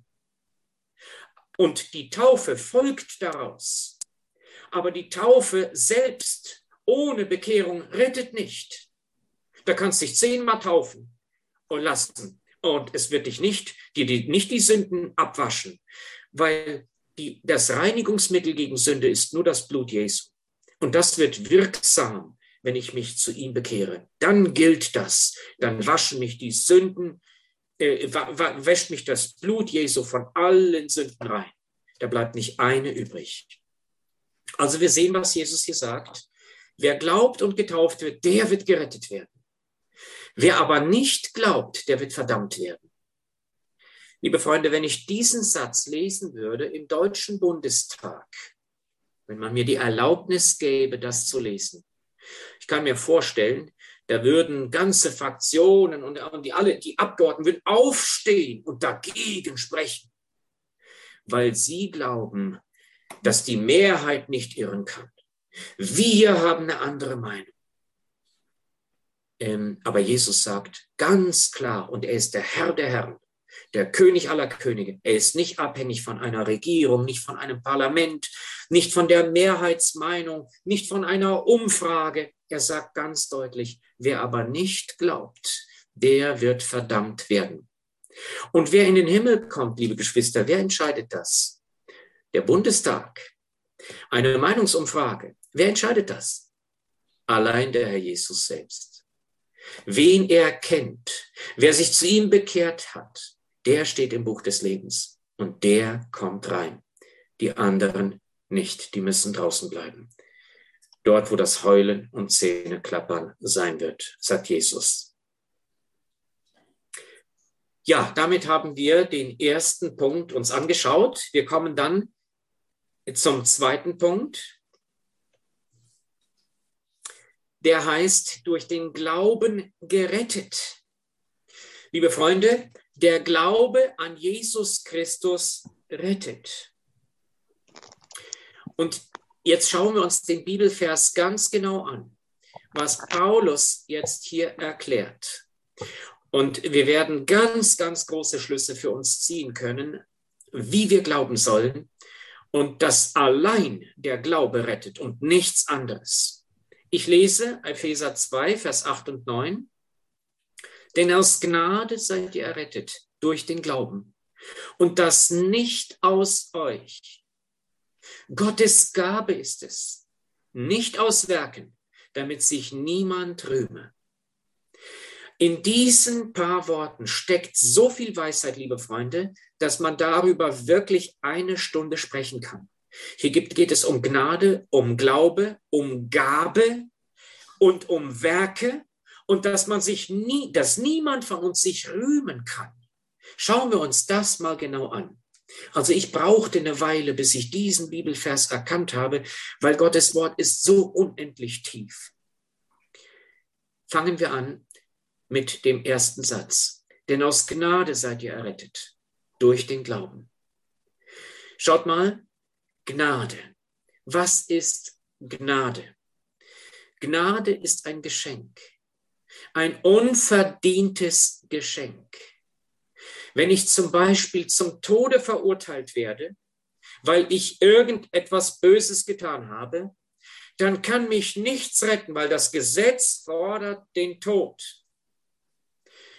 Und die Taufe folgt daraus. Aber die Taufe selbst ohne Bekehrung rettet nicht. Da kannst du dich zehnmal taufen und lassen. Und es wird dich nicht, dir die, nicht die Sünden abwaschen, weil die, das Reinigungsmittel gegen Sünde ist nur das Blut Jesu. Und das wird wirksam, wenn ich mich zu ihm bekehre. Dann gilt das. Dann waschen mich die Sünden, äh, wäscht mich das Blut Jesu von allen Sünden rein. Da bleibt nicht eine übrig. Also wir sehen, was Jesus hier sagt. Wer glaubt und getauft wird, der wird gerettet werden. Wer aber nicht glaubt, der wird verdammt werden. Liebe Freunde, wenn ich diesen Satz lesen würde im Deutschen Bundestag, wenn man mir die Erlaubnis gäbe, das zu lesen, ich kann mir vorstellen, da würden ganze Fraktionen und, und die, alle, die Abgeordneten würden aufstehen und dagegen sprechen, weil sie glauben, dass die Mehrheit nicht irren kann. Wir haben eine andere Meinung. Ähm, aber Jesus sagt ganz klar, und er ist der Herr der Herren, der König aller Könige. Er ist nicht abhängig von einer Regierung, nicht von einem Parlament, nicht von der Mehrheitsmeinung, nicht von einer Umfrage. Er sagt ganz deutlich, wer aber nicht glaubt, der wird verdammt werden. Und wer in den Himmel kommt, liebe Geschwister, wer entscheidet das? Der Bundestag. Eine Meinungsumfrage. Wer entscheidet das? Allein der Herr Jesus selbst. Wen er kennt, wer sich zu ihm bekehrt hat, der steht im Buch des Lebens und der kommt rein. Die anderen nicht, die müssen draußen bleiben. Dort, wo das Heulen und Zähneklappern sein wird, sagt Jesus. Ja, damit haben wir den ersten Punkt uns angeschaut. Wir kommen dann zum zweiten Punkt. Der heißt, durch den Glauben gerettet. Liebe Freunde, der Glaube an Jesus Christus rettet. Und jetzt schauen wir uns den Bibelvers ganz genau an, was Paulus jetzt hier erklärt. Und wir werden ganz, ganz große Schlüsse für uns ziehen können, wie wir glauben sollen und dass allein der Glaube rettet und nichts anderes. Ich lese Epheser zwei, Vers acht und neun. Denn aus Gnade seid ihr errettet durch den Glauben. Und das nicht aus euch. Gottes Gabe ist es, nicht aus Werken, damit sich niemand rühme. In diesen paar Worten steckt so viel Weisheit, liebe Freunde, dass man darüber wirklich eine Stunde sprechen kann. Hier geht es um Gnade, um Glaube, um Gabe und um Werke und dass man sich nie, dass niemand von uns sich rühmen kann. Schauen wir uns das mal genau an. Also ich brauchte eine Weile, bis ich diesen Bibelvers erkannt habe, weil Gottes Wort ist so unendlich tief. Fangen wir an mit dem ersten Satz. Denn aus Gnade seid ihr errettet, durch den Glauben. Schaut mal, Gnade. Was ist Gnade? Gnade ist ein Geschenk, ein unverdientes Geschenk. Wenn ich zum Beispiel zum Tode verurteilt werde, weil ich irgendetwas Böses getan habe, dann kann mich nichts retten, weil das Gesetz fordert den Tod.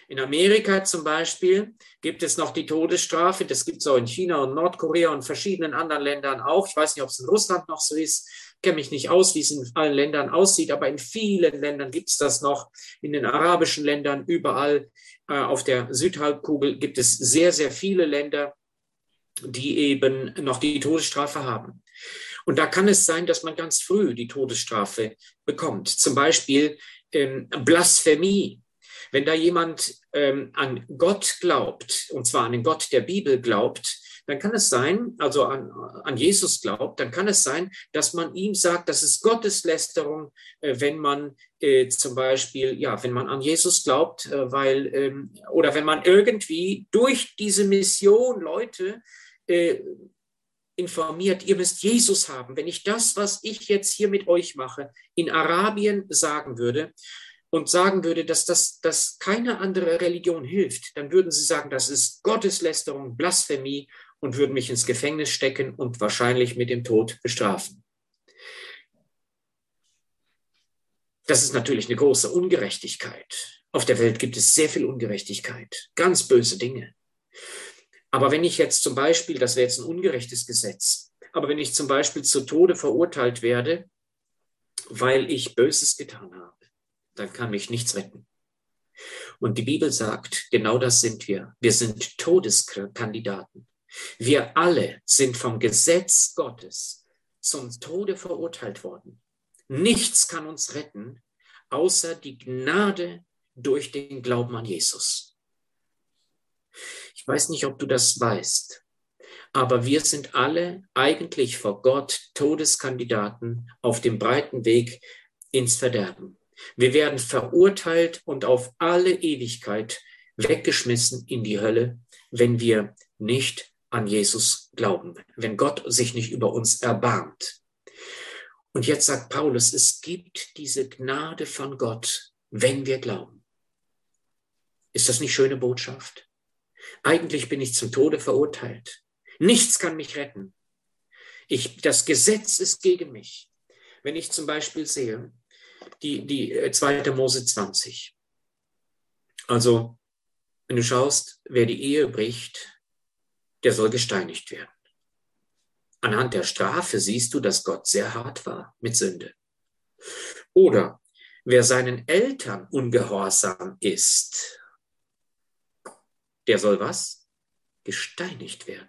In Amerika zum Beispiel gibt es noch die Todesstrafe. Das gibt es auch in China und Nordkorea und verschiedenen anderen Ländern auch. Ich weiß nicht, ob es in Russland noch so ist. Ich kenne mich nicht aus, wie es in allen Ländern aussieht, aber in vielen Ländern gibt es das noch. In den arabischen Ländern, überall äh, auf der Südhalbkugel gibt es sehr, sehr viele Länder, die eben noch die Todesstrafe haben. Und da kann es sein, dass man ganz früh die Todesstrafe bekommt. Zum Beispiel ähm, Blasphemie. Wenn da jemand ähm, an Gott glaubt, und zwar an den Gott der Bibel glaubt, dann kann es sein, also an, an Jesus glaubt, dann kann es sein, dass man ihm sagt, das ist Gotteslästerung, äh, wenn man äh, zum Beispiel, ja, wenn man an Jesus glaubt, äh, weil, ähm, oder wenn man irgendwie durch diese Mission Leute äh, informiert, ihr müsst Jesus haben. Wenn ich das, was ich jetzt hier mit euch mache, in Arabien sagen würde, und sagen würde, dass das dass keine andere Religion hilft, dann würden sie sagen, das ist Gotteslästerung, Blasphemie und würden mich ins Gefängnis stecken und wahrscheinlich mit dem Tod bestrafen. Das ist natürlich eine große Ungerechtigkeit. Auf der Welt gibt es sehr viel Ungerechtigkeit, ganz böse Dinge. Aber wenn ich jetzt zum Beispiel, das wäre jetzt ein ungerechtes Gesetz, aber wenn ich zum Beispiel zu Tode verurteilt werde, weil ich Böses getan habe, dann kann mich nichts retten. Und die Bibel sagt, genau das sind wir. Wir sind Todeskandidaten. Wir alle sind vom Gesetz Gottes zum Tode verurteilt worden. Nichts kann uns retten, außer die Gnade durch den Glauben an Jesus. Ich weiß nicht, ob du das weißt, aber wir sind alle eigentlich vor Gott Todeskandidaten auf dem breiten Weg ins Verderben. Wir werden verurteilt und auf alle Ewigkeit weggeschmissen in die Hölle, wenn wir nicht an Jesus glauben, wenn Gott sich nicht über uns erbarmt. Und jetzt sagt Paulus, es gibt diese Gnade von Gott, wenn wir glauben. Ist das nicht schöne Botschaft? Eigentlich bin ich zum Tode verurteilt. Nichts kann mich retten. Ich, das Gesetz ist gegen mich. Wenn ich zum Beispiel sehe, die, die zweite Mose zwanzig. Also, wenn du schaust, wer die Ehe bricht, der soll gesteinigt werden. Anhand der Strafe siehst du, dass Gott sehr hart war mit Sünde. Oder wer seinen Eltern ungehorsam ist, der soll was? Gesteinigt werden.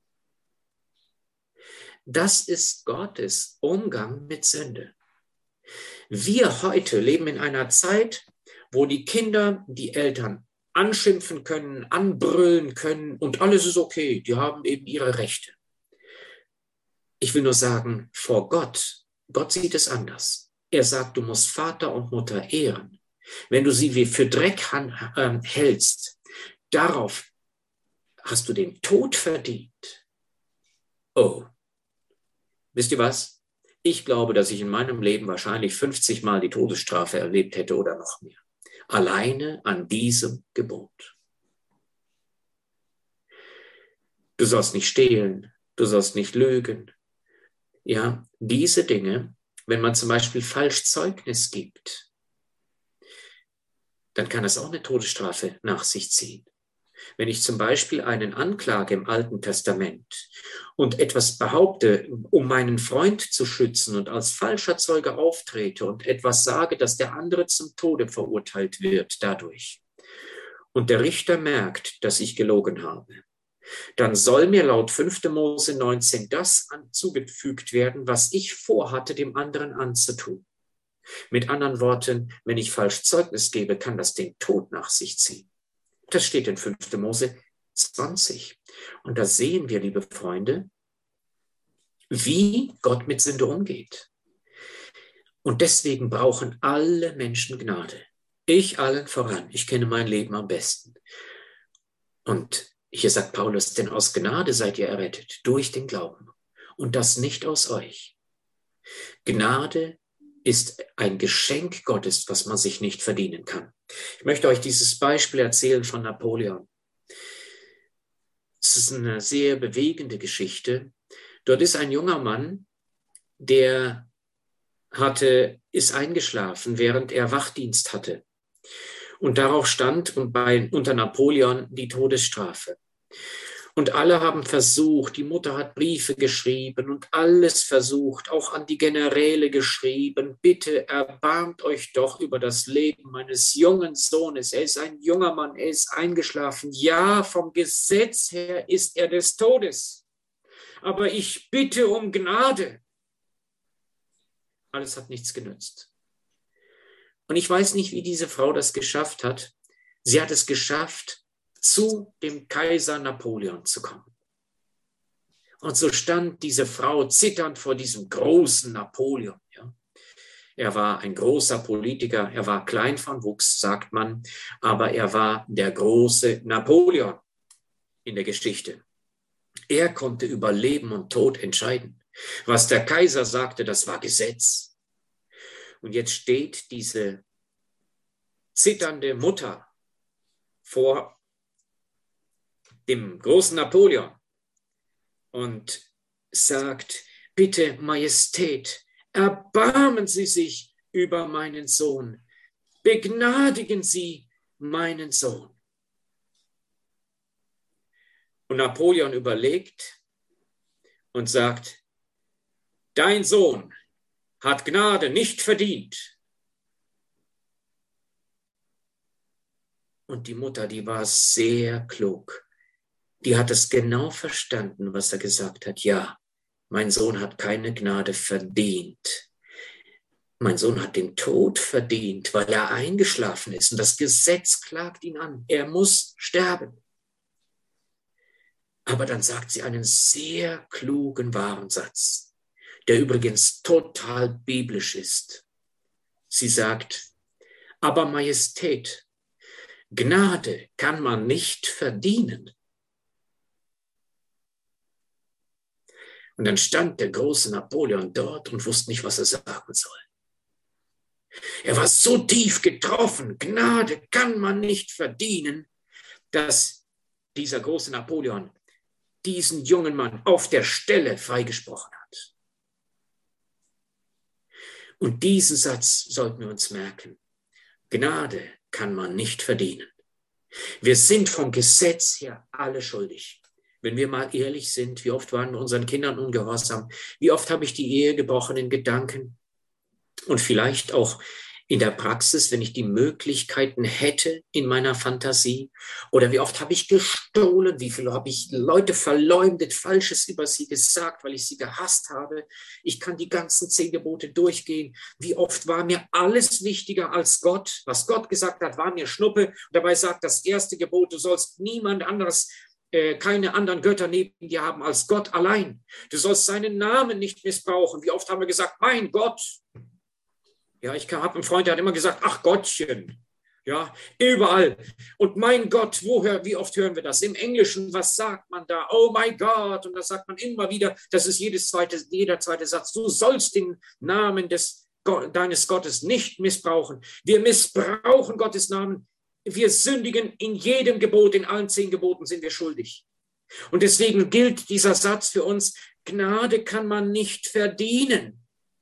Das ist Gottes Umgang mit Sünde. Wir heute leben in einer Zeit, wo die Kinder die Eltern anschimpfen können, anbrüllen können und alles ist okay. Die haben eben ihre Rechte. Ich will nur sagen, vor Gott, Gott sieht es anders. Er sagt, du musst Vater und Mutter ehren. Wenn du sie wie für Dreck äh, hältst, darauf hast du den Tod verdient. Oh, wisst ihr was? Ich glaube, dass ich in meinem Leben wahrscheinlich fünfzig Mal die Todesstrafe erlebt hätte oder noch mehr. Alleine an diesem Gebot. Du sollst nicht stehlen, du sollst nicht lügen. Ja, diese Dinge, wenn man zum Beispiel falsch Zeugnis gibt, dann kann es auch eine Todesstrafe nach sich ziehen. Wenn ich zum Beispiel einen anklage im Alten Testament und etwas behaupte, um meinen Freund zu schützen und als falscher Zeuge auftrete und etwas sage, dass der andere zum Tode verurteilt wird dadurch und der Richter merkt, dass ich gelogen habe, dann soll mir laut fünfter Mose neunzehn das zugefügt werden, was ich vorhatte, dem anderen anzutun. Mit anderen Worten, wenn ich falsch Zeugnis gebe, kann das den Tod nach sich ziehen. Das steht in fünfter Mose zwanzig. Und da sehen wir, liebe Freunde, wie Gott mit Sünde umgeht. Und deswegen brauchen alle Menschen Gnade. Ich allen voran. Ich kenne mein Leben am besten. Und hier sagt Paulus, denn aus Gnade seid ihr errettet, durch den Glauben. Und das nicht aus euch. Gnade ist ein Geschenk Gottes, was man sich nicht verdienen kann. Ich möchte euch dieses Beispiel erzählen von Napoleon. Es ist eine sehr bewegende Geschichte. Dort ist ein junger Mann, der hatte, ist eingeschlafen, während er Wachdienst hatte. Und darauf stand und bei, unter Napoleon die Todesstrafe. Und alle haben versucht, die Mutter hat Briefe geschrieben und alles versucht, auch an die Generäle geschrieben, bitte erbarmt euch doch über das Leben meines jungen Sohnes. Er ist ein junger Mann, er ist eingeschlafen. Ja, vom Gesetz her ist er des Todes. Aber ich bitte um Gnade. Alles hat nichts genützt. Und ich weiß nicht, wie diese Frau das geschafft hat. Sie hat es geschafft, zu dem Kaiser Napoleon zu kommen. Und so stand diese Frau zitternd vor diesem großen Napoleon. Ja. Er war ein großer Politiker, er war klein von Wuchs, sagt man, aber er war der große Napoleon in der Geschichte. Er konnte über Leben und Tod entscheiden. Was der Kaiser sagte, das war Gesetz. Und jetzt steht diese zitternde Mutter vor dem großen Napoleon und sagt, bitte Majestät, erbarmen Sie sich über meinen Sohn, begnadigen Sie meinen Sohn. Und Napoleon überlegt und sagt, dein Sohn hat Gnade nicht verdient. Und die Mutter, die war sehr klug. Die hat es genau verstanden, was er gesagt hat. Ja, mein Sohn hat keine Gnade verdient. Mein Sohn hat den Tod verdient, weil er eingeschlafen ist. Und das Gesetz klagt ihn an. Er muss sterben. Aber dann sagt sie einen sehr klugen, wahren Satz, der übrigens total biblisch ist. Sie sagt, aber Majestät, Gnade kann man nicht verdienen. Und dann stand der große Napoleon dort und wusste nicht, was er sagen soll. Er war so tief getroffen, Gnade kann man nicht verdienen, dass dieser große Napoleon diesen jungen Mann auf der Stelle freigesprochen hat. Und diesen Satz sollten wir uns merken. Gnade kann man nicht verdienen. Wir sind vom Gesetz her alle schuldig. Wenn wir mal ehrlich sind, wie oft waren wir unseren Kindern ungehorsam? Wie oft habe ich die Ehe gebrochen in Gedanken? Und vielleicht auch in der Praxis, wenn ich die Möglichkeiten hätte in meiner Fantasie. Oder wie oft habe ich gestohlen? Wie viel habe ich Leute verleumdet, Falsches über sie gesagt, weil ich sie gehasst habe? Ich kann die ganzen zehn Gebote durchgehen. Wie oft war mir alles wichtiger als Gott? Was Gott gesagt hat, war mir Schnuppe. Und dabei sagt das erste Gebot, du sollst niemand anderes keine anderen Götter neben dir haben als Gott allein. Du sollst seinen Namen nicht missbrauchen. Wie oft haben wir gesagt, mein Gott. Ja, ich habe einen Freund, der hat immer gesagt, ach Gottchen. Ja, überall. Und mein Gott, woher, wie oft hören wir das? Im Englischen, was sagt man da? Oh my God. Und das sagt man immer wieder. Das ist jedes zweite, jeder zweite Satz. Du sollst den Namen des, deines Gottes nicht missbrauchen. Wir missbrauchen Gottes Namen. Wir sündigen in jedem Gebot, in allen zehn Geboten sind wir schuldig. Und deswegen gilt dieser Satz für uns, Gnade kann man nicht verdienen.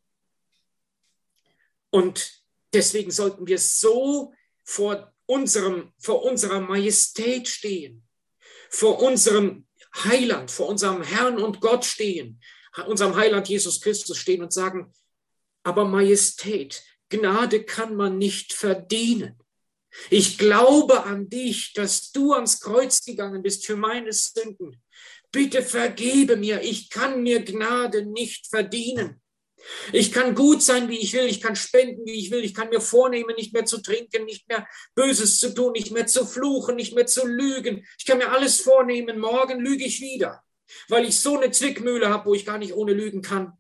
Und deswegen sollten wir so vor unserem, vor unserer Majestät stehen, vor unserem Heiland, vor unserem Herrn und Gott stehen, unserem Heiland Jesus Christus stehen und sagen, aber Majestät, Gnade kann man nicht verdienen. Ich glaube an dich, dass du ans Kreuz gegangen bist für meine Sünden. Bitte vergebe mir, ich kann mir Gnade nicht verdienen. Ich kann gut sein, wie ich will, ich kann spenden, wie ich will, ich kann mir vornehmen, nicht mehr zu trinken, nicht mehr Böses zu tun, nicht mehr zu fluchen, nicht mehr zu lügen. Ich kann mir alles vornehmen, morgen lüge ich wieder, weil ich so eine Zwickmühle habe, wo ich gar nicht ohne lügen kann.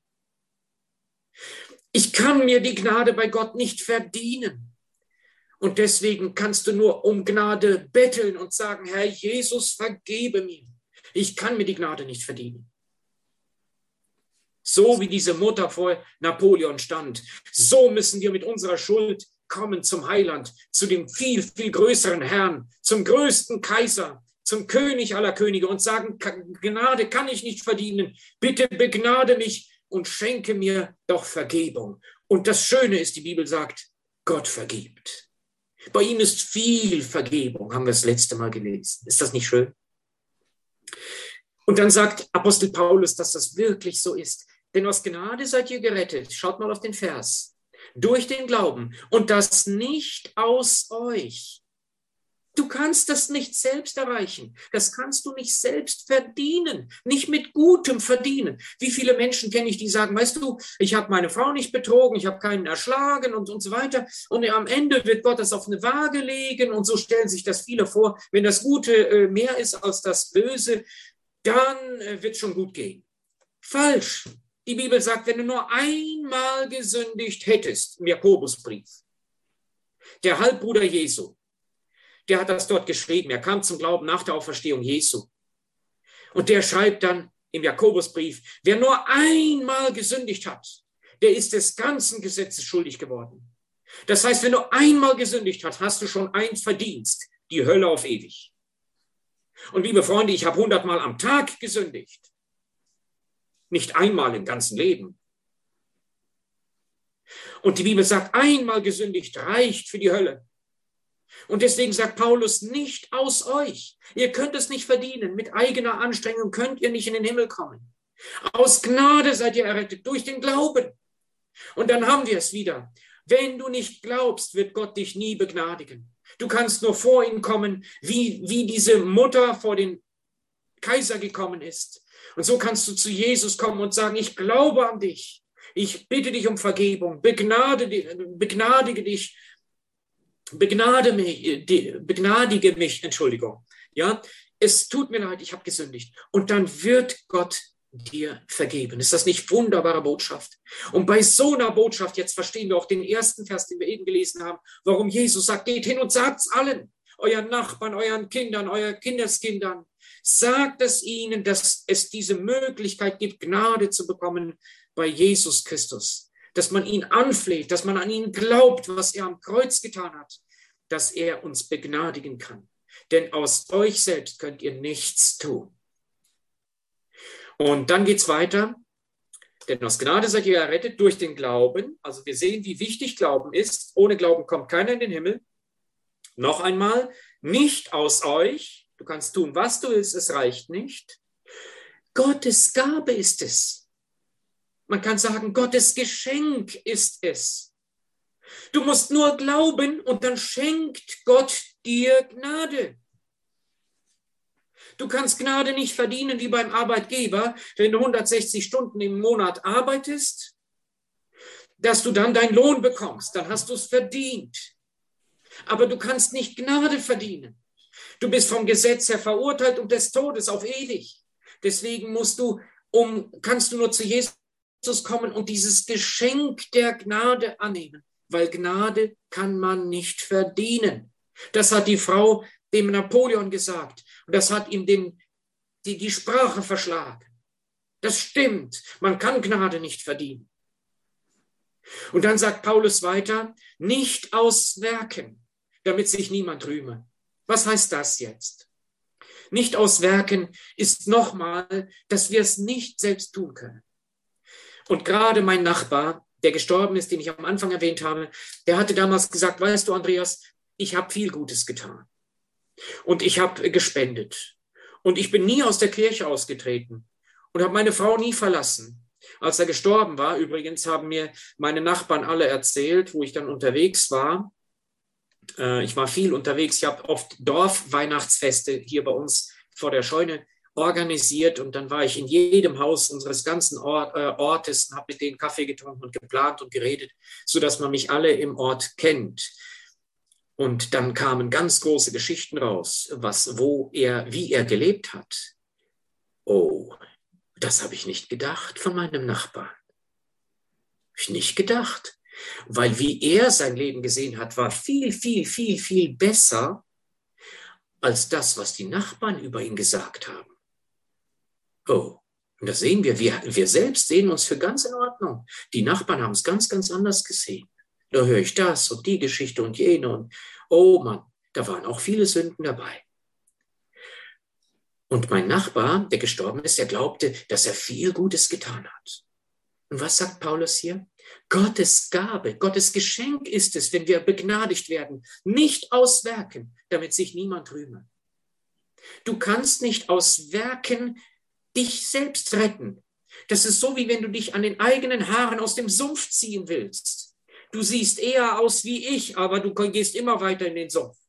Ich kann mir die Gnade bei Gott nicht verdienen. Und deswegen kannst du nur um Gnade betteln und sagen, Herr Jesus, vergebe mir. Ich kann mir die Gnade nicht verdienen. So wie diese Mutter vor Napoleon stand, so müssen wir mit unserer Schuld kommen zum Heiland, zu dem viel, viel größeren Herrn, zum größten Kaiser, zum König aller Könige und sagen, Gnade kann ich nicht verdienen. Bitte begnade mich und schenke mir doch Vergebung. Und das Schöne ist, die Bibel sagt, Gott vergibt. Bei ihm ist viel Vergebung, haben wir das letzte Mal gelesen. Ist das nicht schön? Und dann sagt Apostel Paulus, dass das wirklich so ist. Denn aus Gnade seid ihr gerettet. Schaut mal auf den Vers. Durch den Glauben. Und das nicht aus euch. Du kannst das nicht selbst erreichen. Das kannst du nicht selbst verdienen. Nicht mit Gutem verdienen. Wie viele Menschen kenne ich, die sagen, weißt du, ich habe meine Frau nicht betrogen, ich habe keinen erschlagen und, und so weiter. Und am Ende wird Gott das auf eine Waage legen. Und so stellen sich das viele vor. Wenn das Gute äh, mehr ist als das Böse, dann äh, wird es schon gut gehen. Falsch. Die Bibel sagt, wenn du nur einmal gesündigt hättest, im Jakobusbrief, der Halbbruder Jesu, der hat das dort geschrieben. Er kam zum Glauben nach der Auferstehung Jesu. Und der schreibt dann im Jakobusbrief, wer nur einmal gesündigt hat, der ist des ganzen Gesetzes schuldig geworden. Das heißt, wenn du einmal gesündigt hast, hast du schon ein Verdienst, die Hölle auf ewig. Und liebe Freunde, ich habe hundertmal am Tag gesündigt. Nicht einmal im ganzen Leben. Und die Bibel sagt, einmal gesündigt reicht für die Hölle. Und deswegen sagt Paulus, nicht aus euch. Ihr könnt es nicht verdienen. Mit eigener Anstrengung könnt ihr nicht in den Himmel kommen. Aus Gnade seid ihr errettet, durch den Glauben. Und dann haben wir es wieder. Wenn du nicht glaubst, wird Gott dich nie begnadigen. Du kannst nur vor ihn kommen, wie, wie diese Mutter vor den Kaiser gekommen ist. Und so kannst du zu Jesus kommen und sagen, ich glaube an dich. Ich bitte dich um Vergebung. Begnade, begnadige dich. Begnade mich, begnadige mich, Entschuldigung. Ja, es tut mir leid, ich habe gesündigt. Und dann wird Gott dir vergeben. Ist das nicht wunderbare Botschaft? Und bei so einer Botschaft, jetzt verstehen wir auch den ersten Vers, den wir eben gelesen haben, warum Jesus sagt, geht hin und sagt es allen, euren Nachbarn, euren Kindern, euren Kindeskindern. Sagt es ihnen, dass es diese Möglichkeit gibt, Gnade zu bekommen bei Jesus Christus. Dass man ihn anfleht, dass man an ihn glaubt, was er am Kreuz getan hat, dass er uns begnadigen kann. Denn aus euch selbst könnt ihr nichts tun. Und dann geht es weiter. Denn aus Gnade seid ihr errettet durch den Glauben. Also wir sehen, wie wichtig Glauben ist. Ohne Glauben kommt keiner in den Himmel. Noch einmal, nicht aus euch. Du kannst tun, was du willst, es reicht nicht. Gottes Gabe ist es. Man kann sagen, Gottes Geschenk ist es. Du musst nur glauben und dann schenkt Gott dir Gnade. Du kannst Gnade nicht verdienen wie beim Arbeitgeber, wenn du hundertsechzig Stunden im Monat arbeitest, dass du dann deinen Lohn bekommst, dann hast du es verdient. Aber du kannst nicht Gnade verdienen. Du bist vom Gesetz her verurteilt und des Todes auf ewig. Deswegen musst du, um, kannst du nur zu Jesus kommen und dieses Geschenk der Gnade annehmen, weil Gnade kann man nicht verdienen. Das hat die Frau dem Napoleon gesagt und das hat ihm den, die, die Sprache verschlagen. Das stimmt, man kann Gnade nicht verdienen. Und dann sagt Paulus weiter, nicht aus Werken, damit sich niemand rühme. Was heißt das jetzt? Nicht aus Werken ist nochmal, dass wir es nicht selbst tun können. Und gerade mein Nachbar, der gestorben ist, den ich am Anfang erwähnt habe, der hatte damals gesagt, weißt du, Andreas, ich habe viel Gutes getan. Und ich habe gespendet. Und ich bin nie aus der Kirche ausgetreten und habe meine Frau nie verlassen. Als er gestorben war, übrigens haben mir meine Nachbarn alle erzählt, wo ich dann unterwegs war. Äh, ich war viel unterwegs. Ich habe oft Dorfweihnachtsfeste hier bei uns vor der Scheune organisiert und dann war ich in jedem Haus unseres ganzen Ort, äh, Ortes und habe mit denen Kaffee getrunken und geplant und geredet, sodass man mich alle im Ort kennt. Und dann kamen ganz große Geschichten raus, was, wo er, wie er gelebt hat. Oh, das habe ich nicht gedacht von meinem Nachbarn. Habe ich nicht gedacht. Weil wie er sein Leben gesehen hat, war viel, viel, viel, viel besser als das, was die Nachbarn über ihn gesagt haben. Oh, und das sehen wir. wir. Wir selbst sehen uns für ganz in Ordnung. Die Nachbarn haben es ganz, ganz anders gesehen. Da höre ich das und die Geschichte und jene und oh Mann, da waren auch viele Sünden dabei. Und mein Nachbar, der gestorben ist, der glaubte, dass er viel Gutes getan hat. Und was sagt Paulus hier? Gottes Gabe, Gottes Geschenk ist es, wenn wir begnadigt werden, nicht aus Werken, damit sich niemand rühme. Du kannst nicht aus Werken dich selbst retten. Das ist so, wie wenn du dich an den eigenen Haaren aus dem Sumpf ziehen willst. Du siehst eher aus wie ich, aber du gehst immer weiter in den Sumpf.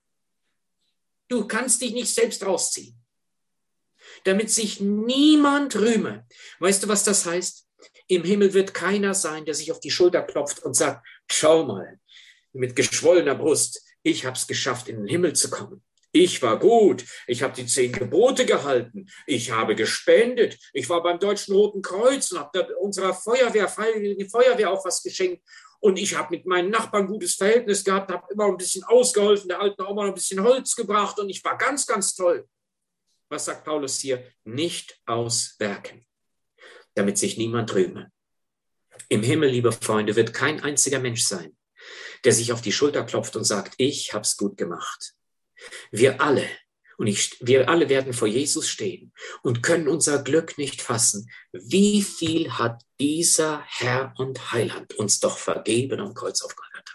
Du kannst dich nicht selbst rausziehen. Damit sich niemand rühme. Weißt du, was das heißt? Im Himmel wird keiner sein, der sich auf die Schulter klopft und sagt, schau mal, mit geschwollener Brust, ich habe es geschafft, in den Himmel zu kommen. Ich war gut, ich habe die zehn Gebote gehalten, ich habe gespendet, ich war beim Deutschen Roten Kreuz und habe unserer Feuerwehr, die Feuerwehr auch was geschenkt und ich habe mit meinen Nachbarn ein gutes Verhältnis gehabt, habe immer ein bisschen ausgeholfen, der alten Oma ein bisschen Holz gebracht und ich war ganz, ganz toll. Was sagt Paulus hier? Nicht aus Werken, damit sich niemand rühme. Im Himmel, liebe Freunde, wird kein einziger Mensch sein, der sich auf die Schulter klopft und sagt, ich habe es gut gemacht. Wir alle, und ich, wir alle werden vor Jesus stehen und können unser Glück nicht fassen. Wie viel hat dieser Herr und Heiland uns doch vergeben am Kreuz auf Golgatha?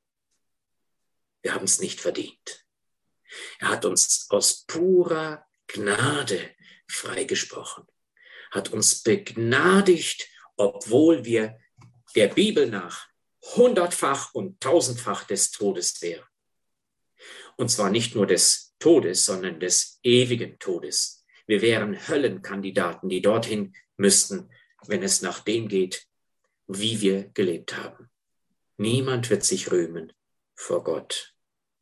Wir haben es nicht verdient. Er hat uns aus purer Gnade freigesprochen, hat uns begnadigt, obwohl wir der Bibel nach hundertfach und tausendfach des Todes wären. Und zwar nicht nur des Todes, sondern des ewigen Todes. Wir wären Höllenkandidaten, die dorthin müssten, wenn es nach dem geht, wie wir gelebt haben. Niemand wird sich rühmen vor Gott.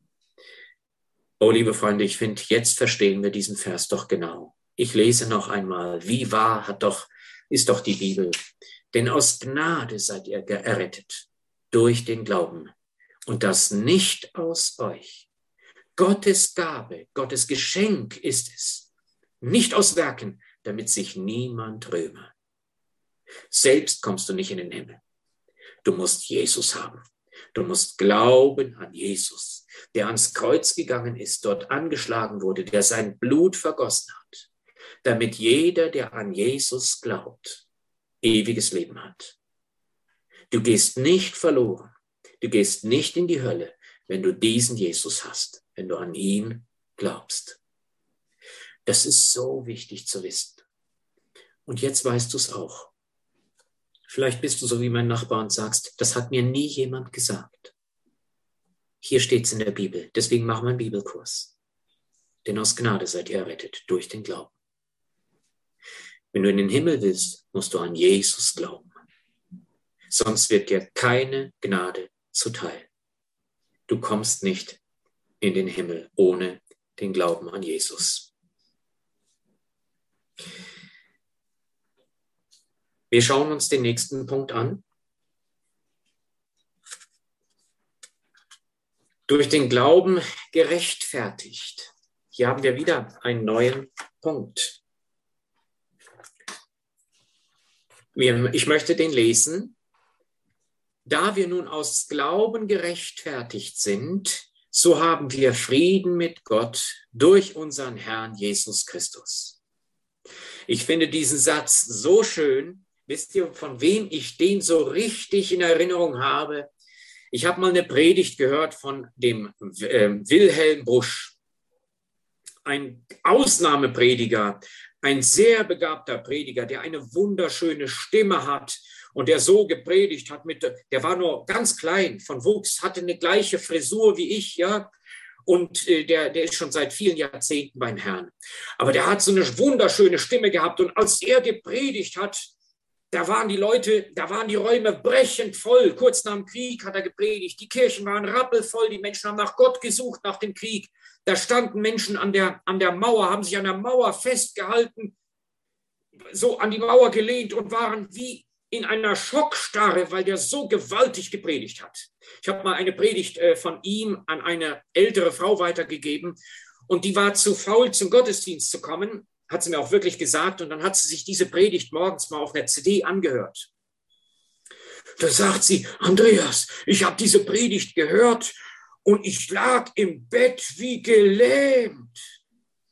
Oh, liebe Freunde, ich finde, jetzt verstehen wir diesen Vers doch genau. Ich lese noch einmal, wie wahr hat doch, ist doch die Bibel. Denn aus Gnade seid ihr errettet, durch den Glauben. Und das nicht aus euch. Gottes Gabe, Gottes Geschenk ist es, nicht aus Werken, damit sich niemand rühme. Selbst kommst du nicht in den Himmel. Du musst Jesus haben. Du musst glauben an Jesus, der ans Kreuz gegangen ist, dort angeschlagen wurde, der sein Blut vergossen hat, damit jeder, der an Jesus glaubt, ewiges Leben hat. Du gehst nicht verloren. Du gehst nicht in die Hölle, wenn du diesen Jesus hast, wenn du an ihn glaubst. Das ist so wichtig zu wissen. Und jetzt weißt du es auch. Vielleicht bist du so wie mein Nachbar und sagst, das hat mir nie jemand gesagt. Hier steht es in der Bibel, deswegen machen wir einen Bibelkurs. Denn aus Gnade seid ihr errettet, durch den Glauben. Wenn du in den Himmel willst, musst du an Jesus glauben. Sonst wird dir keine Gnade zuteil. Du kommst nicht in den Himmel ohne den Glauben an Jesus. Wir schauen uns den nächsten Punkt an. Durch den Glauben gerechtfertigt. Hier haben wir wieder einen neuen Punkt. Ich möchte den lesen. Da wir nun aus Glauben gerechtfertigt sind, so haben wir Frieden mit Gott durch unseren Herrn Jesus Christus. Ich finde diesen Satz so schön. Wisst ihr, von wem ich den so richtig in Erinnerung habe? Ich habe mal eine Predigt gehört von dem äh, Wilhelm Busch, ein Ausnahmeprediger, ein sehr begabter Prediger, der eine wunderschöne Stimme hat und der so gepredigt hat, mit, der war nur ganz klein von Wuchs, hatte eine gleiche Frisur wie ich, ja, und äh, der, der ist schon seit vielen Jahrzehnten beim Herrn. Aber der hat so eine wunderschöne Stimme gehabt und als er gepredigt hat, da waren die Leute, da waren die Räume brechend voll. Kurz nach dem Krieg hat er gepredigt. Die Kirchen waren rappelvoll. Die Menschen haben nach Gott gesucht nach dem Krieg. Da standen Menschen an der, an der Mauer, haben sich an der Mauer festgehalten, so an die Mauer gelehnt und waren wie in einer Schockstarre, weil der so gewaltig gepredigt hat. Ich habe mal eine Predigt von ihm an eine ältere Frau weitergegeben und die war zu faul, zum Gottesdienst zu kommen. Hat sie mir auch wirklich gesagt und dann hat sie sich diese Predigt morgens mal auf einer C D angehört. Da sagt sie, Andreas, ich habe diese Predigt gehört und ich lag im Bett wie gelähmt.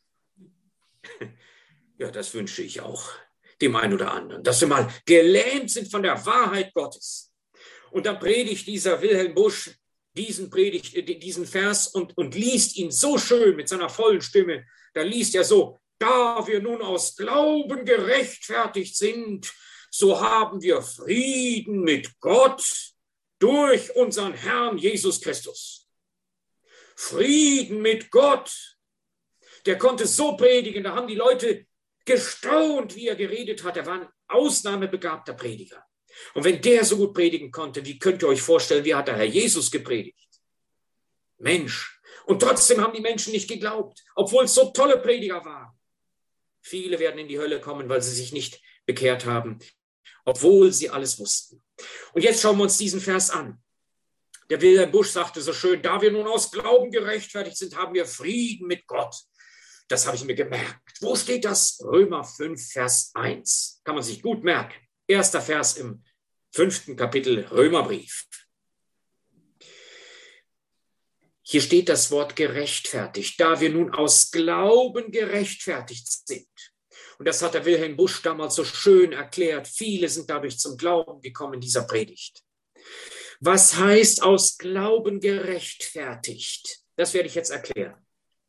Ja, das wünsche ich auch dem einen oder anderen, dass wir mal gelähmt sind von der Wahrheit Gottes. Und dann predigt dieser Wilhelm Busch diesen, Predigt, diesen Vers und, und liest ihn so schön mit seiner vollen Stimme. Da liest er so: Da wir nun aus Glauben gerechtfertigt sind, so haben wir Frieden mit Gott durch unseren Herrn Jesus Christus. Frieden mit Gott. Der konnte so predigen, da haben die Leute gestaunt, wie er geredet hat. Er war ein ausnahmebegabter Prediger. Und wenn der so gut predigen konnte, wie könnt ihr euch vorstellen, wie hat der Herr Jesus gepredigt? Mensch. Und trotzdem haben die Menschen nicht geglaubt, obwohl es so tolle Prediger waren. Viele werden in die Hölle kommen, weil sie sich nicht bekehrt haben, obwohl sie alles wussten. Und jetzt schauen wir uns diesen Vers an. Der Wilhelm Busch sagte so schön: Da wir nun aus Glauben gerechtfertigt sind, haben wir Frieden mit Gott. Das habe ich mir gemerkt. Wo steht das? Römer fünf, Vers eins. Kann man sich gut merken. Erster Vers im fünften Kapitel Römerbrief. Hier steht das Wort gerechtfertigt. Da wir nun aus Glauben gerechtfertigt sind. Und das hat der Wilhelm Busch damals so schön erklärt. Viele sind dadurch zum Glauben gekommen in dieser Predigt. Was heißt aus Glauben gerechtfertigt? Das werde ich jetzt erklären.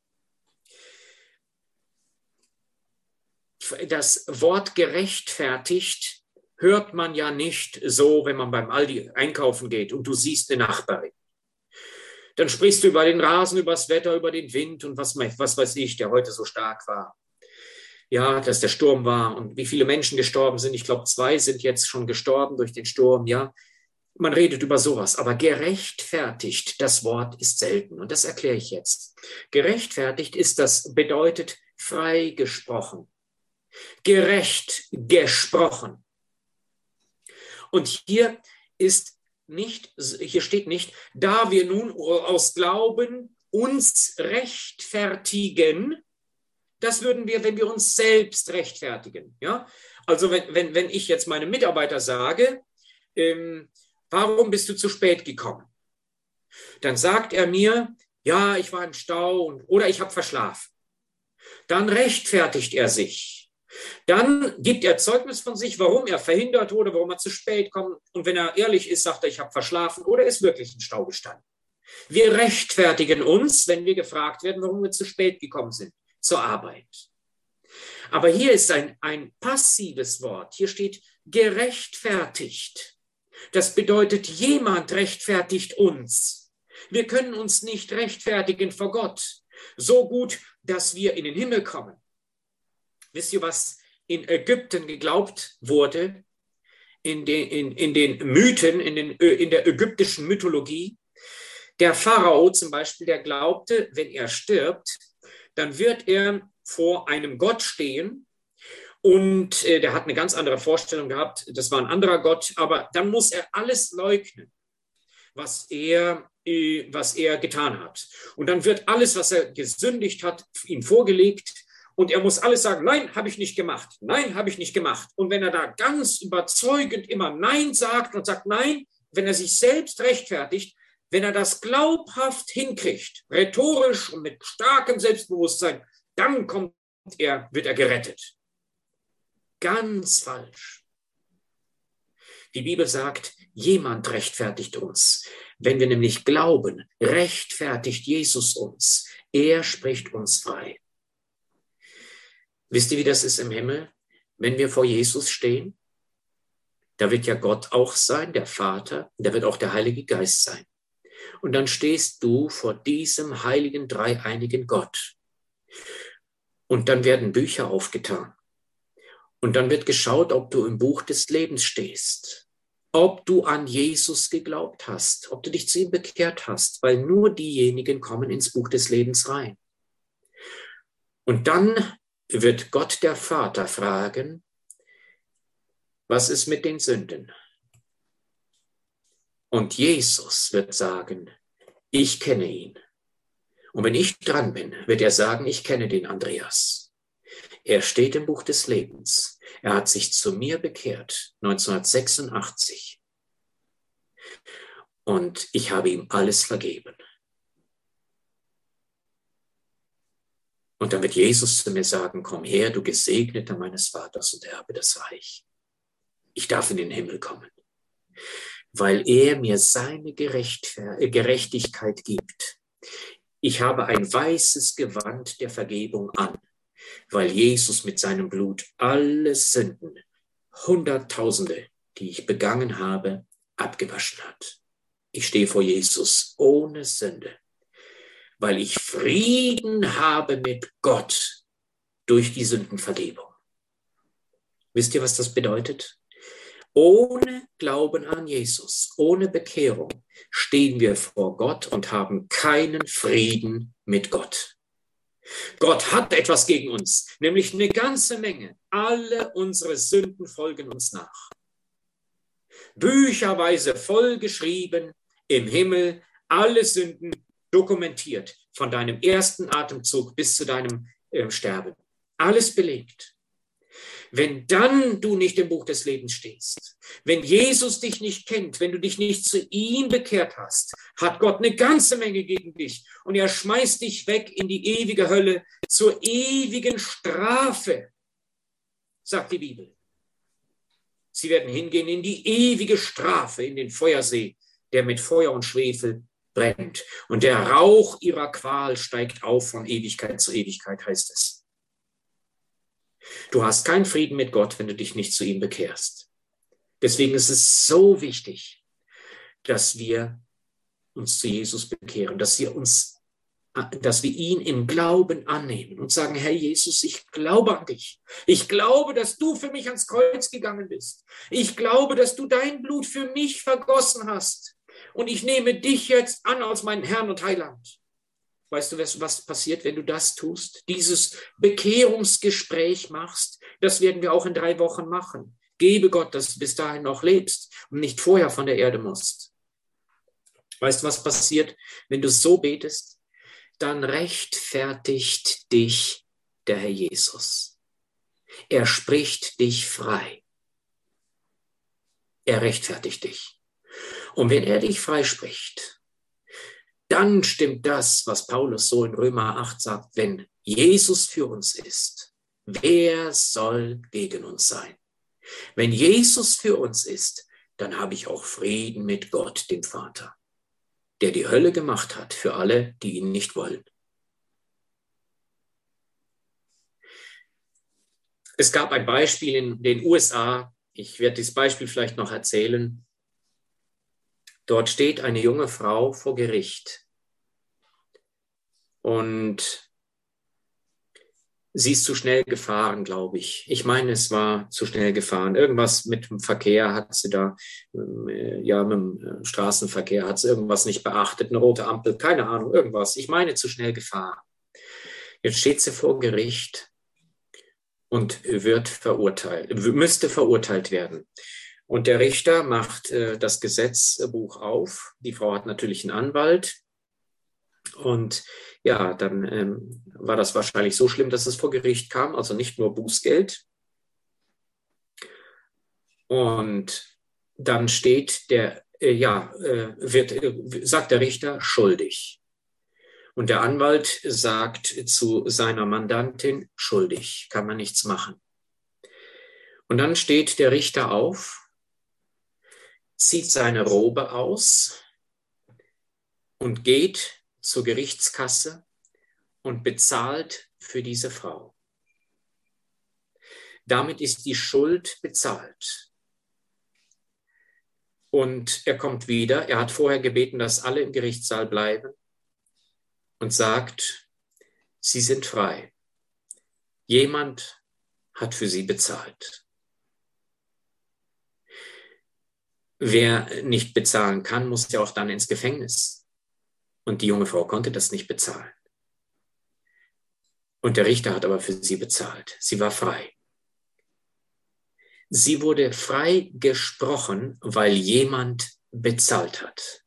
Das Wort gerechtfertigt hört man ja nicht so, wenn man beim Aldi einkaufen geht und du siehst eine Nachbarin. Dann sprichst du über den Rasen, über das Wetter, über den Wind und was, was weiß ich, der heute so stark war. Ja, dass der Sturm war und wie viele Menschen gestorben sind. Ich glaube, zwei sind jetzt schon gestorben durch den Sturm, ja. Man redet über sowas, aber gerechtfertigt, das Wort ist selten. Und das erkläre ich jetzt. Gerechtfertigt ist das, bedeutet freigesprochen. Gerecht gesprochen. Und hier ist nicht, hier steht nicht, da wir nun aus Glauben uns rechtfertigen. Das würden wir, wenn wir uns selbst rechtfertigen. Ja? Also wenn, wenn, wenn ich jetzt meinem Mitarbeiter sage, ähm, warum bist du zu spät gekommen? Dann sagt er mir, ja, ich war im Stau und, oder ich habe verschlafen. Dann rechtfertigt er sich. Dann gibt er Zeugnis von sich, warum er verhindert wurde, warum er zu spät kommt. Und wenn er ehrlich ist, sagt er, ich habe verschlafen oder ist wirklich im Stau gestanden. Wir rechtfertigen uns, wenn wir gefragt werden, warum wir zu spät gekommen sind zur Arbeit. Aber hier ist ein, ein passives Wort. Hier steht gerechtfertigt. Das bedeutet, jemand rechtfertigt uns. Wir können uns nicht rechtfertigen vor Gott. So gut, dass wir in den Himmel kommen. Wisst ihr, was in Ägypten geglaubt wurde? In den, in, in den Mythen, in, den, in der ägyptischen Mythologie? Der Pharao zum Beispiel, der glaubte, wenn er stirbt, dann wird er vor einem Gott stehen und äh, der hat eine ganz andere Vorstellung gehabt, das war ein anderer Gott, aber dann muss er alles leugnen, was er, äh, was er getan hat. Und dann wird alles, was er gesündigt hat, ihm vorgelegt und er muss alles sagen, nein, habe ich nicht gemacht, nein, habe ich nicht gemacht. Und wenn er da ganz überzeugend immer Nein sagt und sagt Nein, wenn er sich selbst rechtfertigt, wenn er das glaubhaft hinkriegt, rhetorisch und mit starkem Selbstbewusstsein, dann kommt er, wird er gerettet. Ganz falsch. Die Bibel sagt, jemand rechtfertigt uns. Wenn wir nämlich glauben, rechtfertigt Jesus uns. Er spricht uns frei. Wisst ihr, wie das ist im Himmel, wenn wir vor Jesus stehen? Da wird ja Gott auch sein, der Vater, da wird auch der Heilige Geist sein. Und dann stehst du vor diesem heiligen, dreieinigen Gott. Und dann werden Bücher aufgetan. Und dann wird geschaut, ob du im Buch des Lebens stehst. Ob du an Jesus geglaubt hast, ob du dich zu ihm bekehrt hast, weil nur diejenigen kommen ins Buch des Lebens rein. Und dann wird Gott der Vater fragen, was ist mit den Sünden? Und Jesus wird sagen, ich kenne ihn. Und wenn ich dran bin, wird er sagen, ich kenne den Andreas. Er steht im Buch des Lebens. Er hat sich zu mir bekehrt, neunzehnhundertsechsundachtzig. Und ich habe ihm alles vergeben. Und dann wird Jesus zu mir sagen, komm her, du Gesegneter meines Vaters und erbe das Reich. Ich darf in den Himmel kommen. weil er mir seine Gerechtigkeit gibt. Ich habe ein weißes Gewand der Vergebung an, weil Jesus mit seinem Blut alle Sünden, Hunderttausende, die ich begangen habe, abgewaschen hat. Ich stehe vor Jesus ohne Sünde, weil ich Frieden habe mit Gott durch die Sündenvergebung. Wisst ihr, was das bedeutet? Ohne Glauben an Jesus, ohne Bekehrung, stehen wir vor Gott und haben keinen Frieden mit Gott. Gott hat etwas gegen uns, nämlich eine ganze Menge. Alle unsere Sünden folgen uns nach. Bücherweise vollgeschrieben im Himmel, alle Sünden dokumentiert, von deinem ersten Atemzug bis zu deinem äh, Sterben. Alles belegt. Wenn dann du nicht im Buch des Lebens stehst, wenn Jesus dich nicht kennt, wenn du dich nicht zu ihm bekehrt hast, hat Gott eine ganze Menge gegen dich und er schmeißt dich weg in die ewige Hölle zur ewigen Strafe, sagt die Bibel. Sie werden hingehen in die ewige Strafe, in den Feuersee, der mit Feuer und Schwefel brennt. Und der Rauch ihrer Qual steigt auf von Ewigkeit zu Ewigkeit, heißt es. Du hast keinen Frieden mit Gott, wenn du dich nicht zu ihm bekehrst. Deswegen ist es so wichtig, dass wir uns zu Jesus bekehren, dass wir uns, dass wir ihn im Glauben annehmen und sagen, Herr Jesus, ich glaube an dich. Ich glaube, dass du für mich ans Kreuz gegangen bist. Ich glaube, dass du dein Blut für mich vergossen hast. Und ich nehme dich jetzt an als meinen Herrn und Heiland. Weißt du, was, was passiert, wenn du das tust? Dieses Bekehrungsgespräch machst, das werden wir auch in drei Wochen machen. Gebe Gott, dass du bis dahin noch lebst und nicht vorher von der Erde musst. Weißt du, was passiert, wenn du so betest? Dann rechtfertigt dich der Herr Jesus. Er spricht dich frei. Er rechtfertigt dich. Und wenn er dich freispricht, dann stimmt das, was Paulus so in Römer acht sagt, wenn Jesus für uns ist, wer soll gegen uns sein? Wenn Jesus für uns ist, dann habe ich auch Frieden mit Gott, dem Vater, der die Hölle gemacht hat für alle, die ihn nicht wollen. Es gab ein Beispiel in den U S A, ich werde dieses Beispiel vielleicht noch erzählen. Dort steht eine junge Frau vor Gericht und sie ist zu schnell gefahren, glaube ich. Ich meine, es war zu schnell gefahren. Irgendwas mit dem Verkehr hat sie da, ja, mit dem Straßenverkehr hat sie irgendwas nicht beachtet, eine rote Ampel, keine Ahnung, irgendwas. Ich meine, zu schnell gefahren. Jetzt steht sie vor Gericht und wird verurteilt, müsste verurteilt werden. Und der Richter macht äh, das Gesetzbuch auf. Die Frau hat natürlich einen Anwalt. Und ja, dann ähm, war das wahrscheinlich so schlimm, dass es vor Gericht kam. Also nicht nur Bußgeld. Und dann steht der, äh, ja, äh, wird, äh, sagt der Richter schuldig. Und der Anwalt sagt zu seiner Mandantin schuldig. Kann man nichts machen. Und dann steht der Richter auf, zieht seine Robe aus und geht zur Gerichtskasse und bezahlt für diese Frau. Damit ist die Schuld bezahlt. Und er kommt wieder, er hat vorher gebeten, dass alle im Gerichtssaal bleiben und sagt, sie sind frei. Jemand hat für sie bezahlt. Wer nicht bezahlen kann, muss ja auch dann ins Gefängnis. Und die junge Frau konnte das nicht bezahlen. Und der Richter hat aber für sie bezahlt. Sie war frei. Sie wurde frei gesprochen, weil jemand bezahlt hat.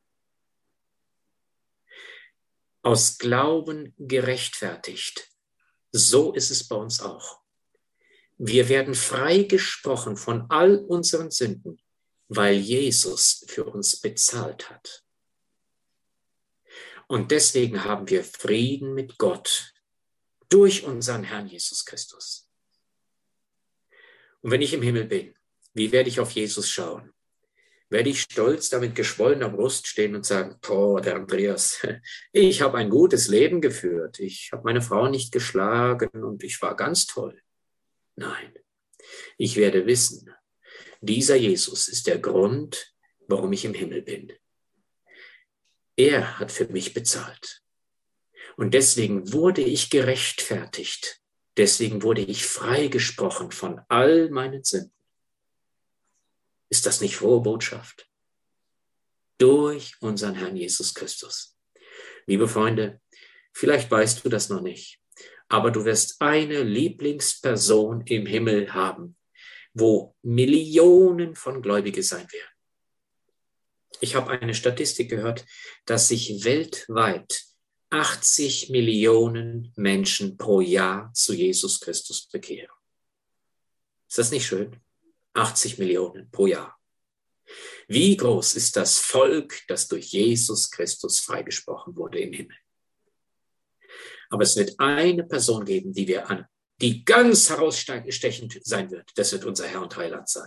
Aus Glauben gerechtfertigt. So ist es bei uns auch. Wir werden frei gesprochen von all unseren Sünden, weil Jesus für uns bezahlt hat. Und deswegen haben wir Frieden mit Gott durch unseren Herrn Jesus Christus. Und wenn ich im Himmel bin, wie werde ich auf Jesus schauen? werde ich stolz da mit geschwollener Brust stehen und sagen, boah, der Andreas, ich habe ein gutes Leben geführt. Ich habe meine Frau nicht geschlagen und ich war ganz toll. Nein, ich werde wissen, dieser Jesus ist der Grund, warum ich im Himmel bin. Er hat für mich bezahlt. Und deswegen wurde ich gerechtfertigt. Deswegen wurde ich freigesprochen von all meinen Sünden. Ist das nicht frohe Botschaft? Durch unseren Herrn Jesus Christus. Liebe Freunde, vielleicht weißt du das noch nicht, aber du wirst eine Lieblingsperson im Himmel haben, wo Millionen von Gläubigen sein werden. Ich habe eine Statistik gehört, dass sich weltweit achtzig Millionen Menschen pro Jahr zu Jesus Christus bekehren. Ist das nicht schön? achtzig Millionen pro Jahr. Wie groß ist das Volk, das durch Jesus Christus freigesprochen wurde im Himmel? Aber es wird eine Person geben, die wir an, die ganz herausstechend sein wird. Das wird unser Herr und Heiland sein.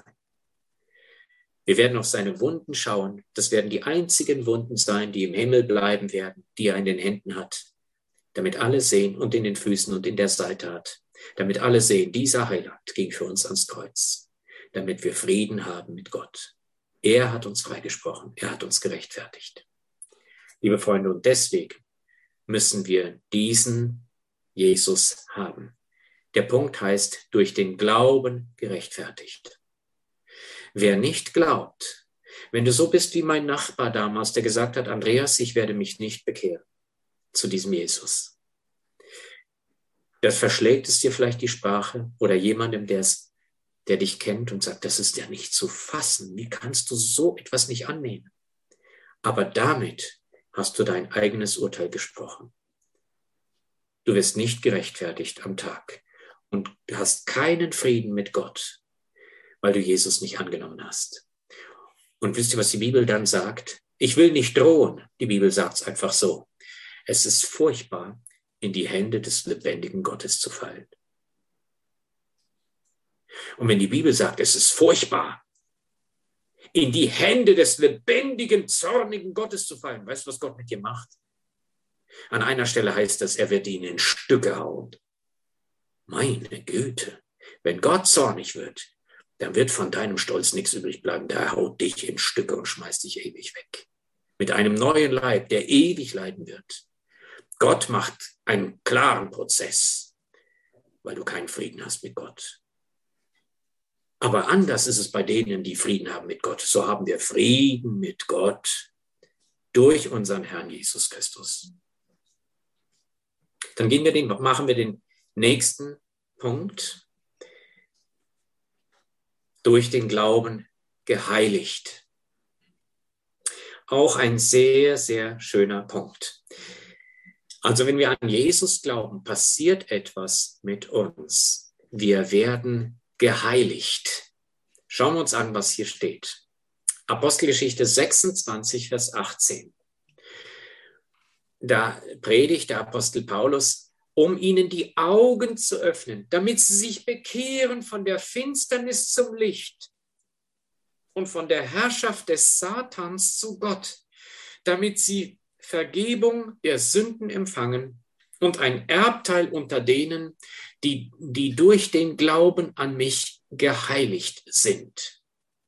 Wir werden auf seine Wunden schauen. Das werden die einzigen Wunden sein, die im Himmel bleiben werden, die er in den Händen hat, damit alle sehen und in den Füßen und in der Seite hat, damit alle sehen, dieser Heiland ging für uns ans Kreuz, damit wir Frieden haben mit Gott. Er hat uns freigesprochen, er hat uns gerechtfertigt. Liebe Freunde, und deswegen müssen wir diesen Jesus haben. Der Punkt heißt, durch den Glauben gerechtfertigt. Wer nicht glaubt, wenn du so bist wie mein Nachbar damals, der gesagt hat, Andreas, ich werde mich nicht bekehren zu diesem Jesus. Das verschlägt es dir vielleicht die Sprache oder jemandem, der es der dich kennt und sagt, das ist ja nicht zu fassen. Wie kannst du so etwas nicht annehmen? Aber damit hast du dein eigenes Urteil gesprochen. Du wirst nicht gerechtfertigt am Tag und du hast keinen Frieden mit Gott, weil du Jesus nicht angenommen hast. Und wisst ihr, was die Bibel dann sagt? Ich will nicht drohen. Die Bibel sagt es einfach so. Es ist furchtbar, in die Hände des lebendigen Gottes zu fallen. Und wenn die Bibel sagt, es ist furchtbar, in die Hände des lebendigen, zornigen Gottes zu fallen, weißt du, was Gott mit dir macht? An einer Stelle heißt das, er wird ihn in Stücke hauen. Meine Güte, wenn Gott zornig wird, dann wird von deinem Stolz nichts übrig bleiben. Der haut dich in Stücke und schmeißt dich ewig weg. Mit einem neuen Leib, der ewig leiden wird. Gott macht einen klaren Prozess, weil du keinen Frieden hast mit Gott. Aber anders ist es bei denen, die Frieden haben mit Gott. So haben wir Frieden mit Gott durch unseren Herrn Jesus Christus. Dann gehen wir den, machen wir den nächsten Punkt. Durch den Glauben geheiligt. Auch ein sehr, sehr schöner Punkt. Also wenn wir an Jesus glauben, passiert etwas mit uns. Wir werden geheiligt. Schauen wir uns an, was hier steht. Apostelgeschichte sechsundzwanzig, Vers achtzehn. Da predigt der Apostel Paulus, um ihnen die Augen zu öffnen, damit sie sich bekehren von der Finsternis zum Licht und von der Herrschaft des Satans zu Gott, damit sie Vergebung der Sünden empfangen und ein Erbteil unter denen, die, die durch den Glauben an mich geheiligt sind.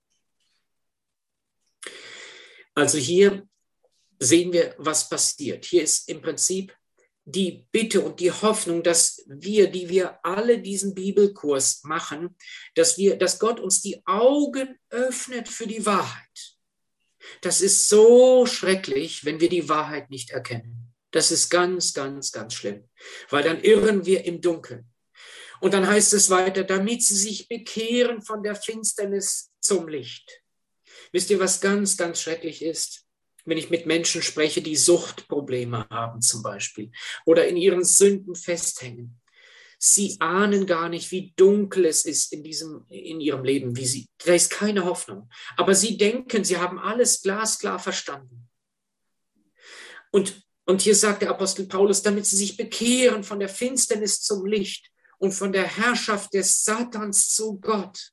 Also hier sehen wir, was passiert. Hier ist im Prinzip die Bitte und die Hoffnung, dass wir, die wir alle diesen Bibelkurs machen, dass wir, dass Gott uns die Augen öffnet für die Wahrheit. Das ist so schrecklich, wenn wir die Wahrheit nicht erkennen. Das ist ganz, ganz, ganz schlimm, weil dann irren wir im Dunkeln. Und dann heißt es weiter, damit sie sich bekehren von der Finsternis zum Licht. Wisst ihr, was ganz, ganz schrecklich ist? Wenn ich mit Menschen spreche, die Suchtprobleme haben zum Beispiel oder in ihren Sünden festhängen. Sie ahnen gar nicht, wie dunkel es ist in, diesem, in ihrem Leben. Wie sie, da ist keine Hoffnung. Aber sie denken, sie haben alles glasklar verstanden. Und, und hier sagt der Apostel Paulus, damit sie sich bekehren von der Finsternis zum Licht und von der Herrschaft des Satans zu Gott.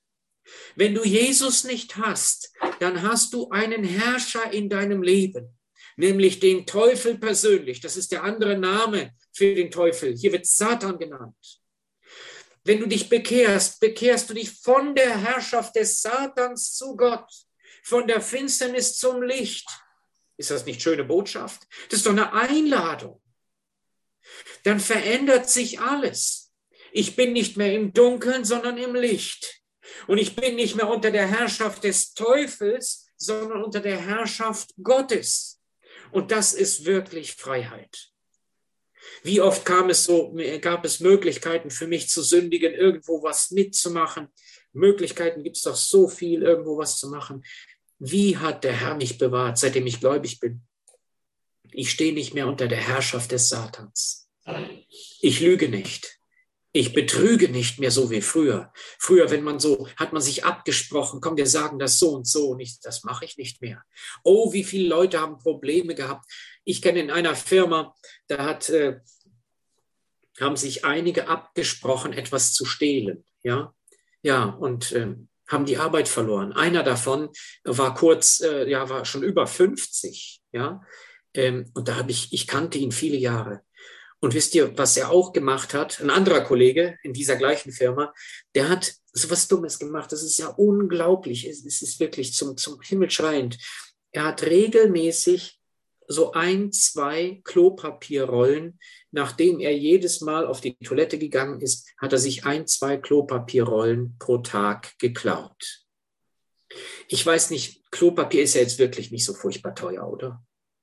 Wenn du Jesus nicht hast, dann hast du einen Herrscher in deinem Leben, nämlich den Teufel persönlich. Das ist der andere Name für den Teufel. Hier wird Satan genannt. Wenn du dich bekehrst, bekehrst du dich von der Herrschaft des Satans zu Gott, von der Finsternis zum Licht. Ist das nicht schöne Botschaft? Das ist doch eine Einladung. Dann verändert sich alles. Ich bin nicht mehr im Dunkeln, sondern im Licht. Und ich bin nicht mehr unter der Herrschaft des Teufels, sondern unter der Herrschaft Gottes. Und das ist wirklich Freiheit. Wie oft kam es so, gab es Möglichkeiten für mich zu sündigen, irgendwo was mitzumachen. Möglichkeiten gibt es doch so viel, irgendwo was zu machen. Wie hat der Herr mich bewahrt, seitdem ich gläubig bin? Ich stehe nicht mehr unter der Herrschaft des Satans. Ich lüge nicht. Ich betrüge nicht mehr so wie früher. Früher, wenn man so, hat man sich abgesprochen, komm, wir sagen das so und so. Und ich, das mache ich nicht mehr. Oh, wie viele Leute haben Probleme gehabt. Ich kenne in einer Firma, da hat, äh, haben sich einige abgesprochen, etwas zu stehlen. Ja, ja und äh, haben die Arbeit verloren. Einer davon war kurz, äh, ja, war schon über fünfzig. Ja, ähm, und da habe ich, ich kannte ihn viele Jahre. Und wisst ihr, was er auch gemacht hat? Ein anderer Kollege in dieser gleichen Firma, der hat so was Dummes gemacht. Das ist ja unglaublich. Es ist wirklich zum, zum Himmel schreiend. Er hat regelmäßig so ein, zwei Klopapierrollen, nachdem er jedes Mal auf die Toilette gegangen ist, hat er sich ein, zwei Klopapierrollen pro Tag geklaut. Ich weiß nicht, Klopapier ist ja jetzt wirklich nicht so furchtbar teuer, oder?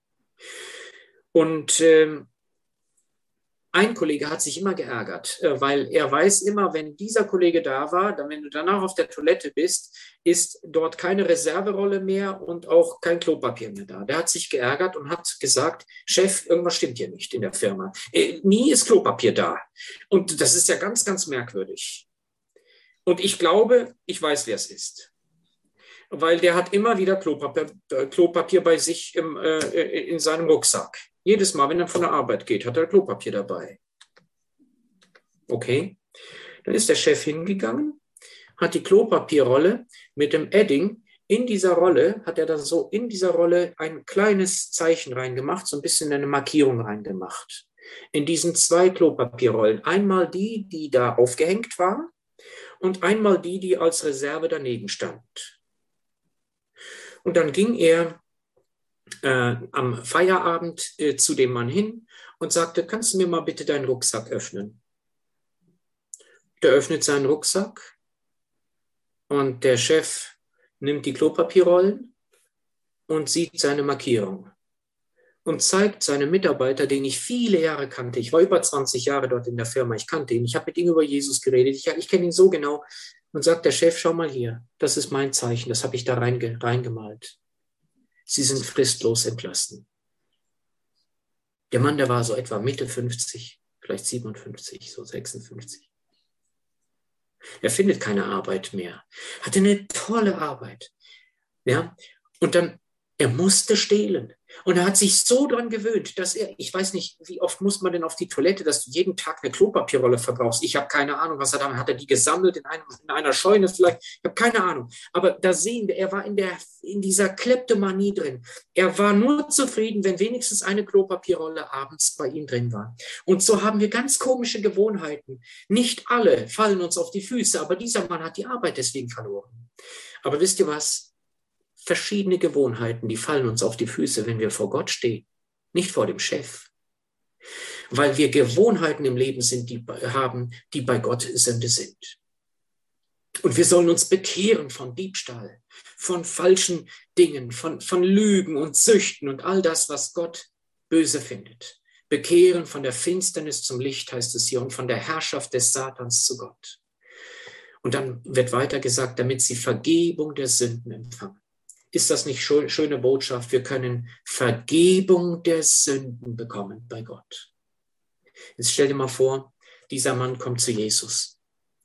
Und ähm, ein Kollege hat sich immer geärgert, weil er weiß immer, wenn dieser Kollege da war, dann, wenn du danach auf der Toilette bist, ist dort keine Reserverolle mehr und auch kein Klopapier mehr da. Der hat sich geärgert und hat gesagt, Chef, irgendwas stimmt hier nicht in der Firma. Nie ist Klopapier da. Und das ist ja ganz, ganz merkwürdig. Und ich glaube, ich weiß, wer es ist. Weil der hat immer wieder Klopapier, Klopapier bei sich im, äh, in seinem Rucksack. Jedes Mal, wenn er von der Arbeit geht, hat er Klopapier dabei. Okay, dann ist der Chef hingegangen, hat die Klopapierrolle mit dem Edding in dieser Rolle, hat er da so in dieser Rolle ein kleines Zeichen reingemacht, so ein bisschen eine Markierung reingemacht. In diesen zwei Klopapierrollen. Einmal die, die da aufgehängt war und einmal die, die als Reserve daneben stand. Und dann ging er Äh, am Feierabend äh, zu dem Mann hin und sagte, kannst du mir mal bitte deinen Rucksack öffnen? Der öffnet seinen Rucksack und der Chef nimmt die Klopapierrollen und sieht seine Markierung und zeigt seinem Mitarbeiter, den ich viele Jahre kannte. Ich war über zwanzig Jahre dort in der Firma, ich kannte ihn, ich habe mit ihm über Jesus geredet, ich, ich kenne ihn so genau. Und sagt der Chef, schau mal hier, das ist mein Zeichen, das habe ich da reinge, reingemalt. Sie sind fristlos entlassen. Der Mann, der war so etwa Mitte fünfzig, vielleicht siebenundfünfzig, so sechsundfünfzig. Er findet keine Arbeit mehr. Hatte eine tolle Arbeit. Ja? Und dann, er musste stehlen. Und er hat sich so daran gewöhnt, dass er, ich weiß nicht, wie oft muss man denn auf die Toilette, dass du jeden Tag eine Klopapierrolle verbrauchst. Ich habe keine Ahnung, was er da hat. Er die gesammelt in, einem, in einer Scheune vielleicht. Ich habe keine Ahnung. Aber da sehen wir, er war in, der, in dieser Kleptomanie drin. Er war nur zufrieden, wenn wenigstens eine Klopapierrolle abends bei ihm drin war. Und so haben wir ganz komische Gewohnheiten. Nicht alle fallen uns auf die Füße, aber dieser Mann hat die Arbeit deswegen verloren. Aber wisst ihr was? Verschiedene Gewohnheiten, die fallen uns auf die Füße, wenn wir vor Gott stehen, nicht vor dem Chef. Weil wir Gewohnheiten im Leben sind, die haben, die bei Gott Sünde sind. Und wir sollen uns bekehren von Diebstahl, von falschen Dingen, von, von Lügen und Süchten und all das, was Gott böse findet. Bekehren von der Finsternis zum Licht, heißt es hier, und von der Herrschaft des Satans zu Gott. Und dann wird weiter gesagt, damit sie Vergebung der Sünden empfangen. Ist das nicht schöne Botschaft? Wir können Vergebung der Sünden bekommen bei Gott. Jetzt stell dir mal vor, dieser Mann kommt zu Jesus.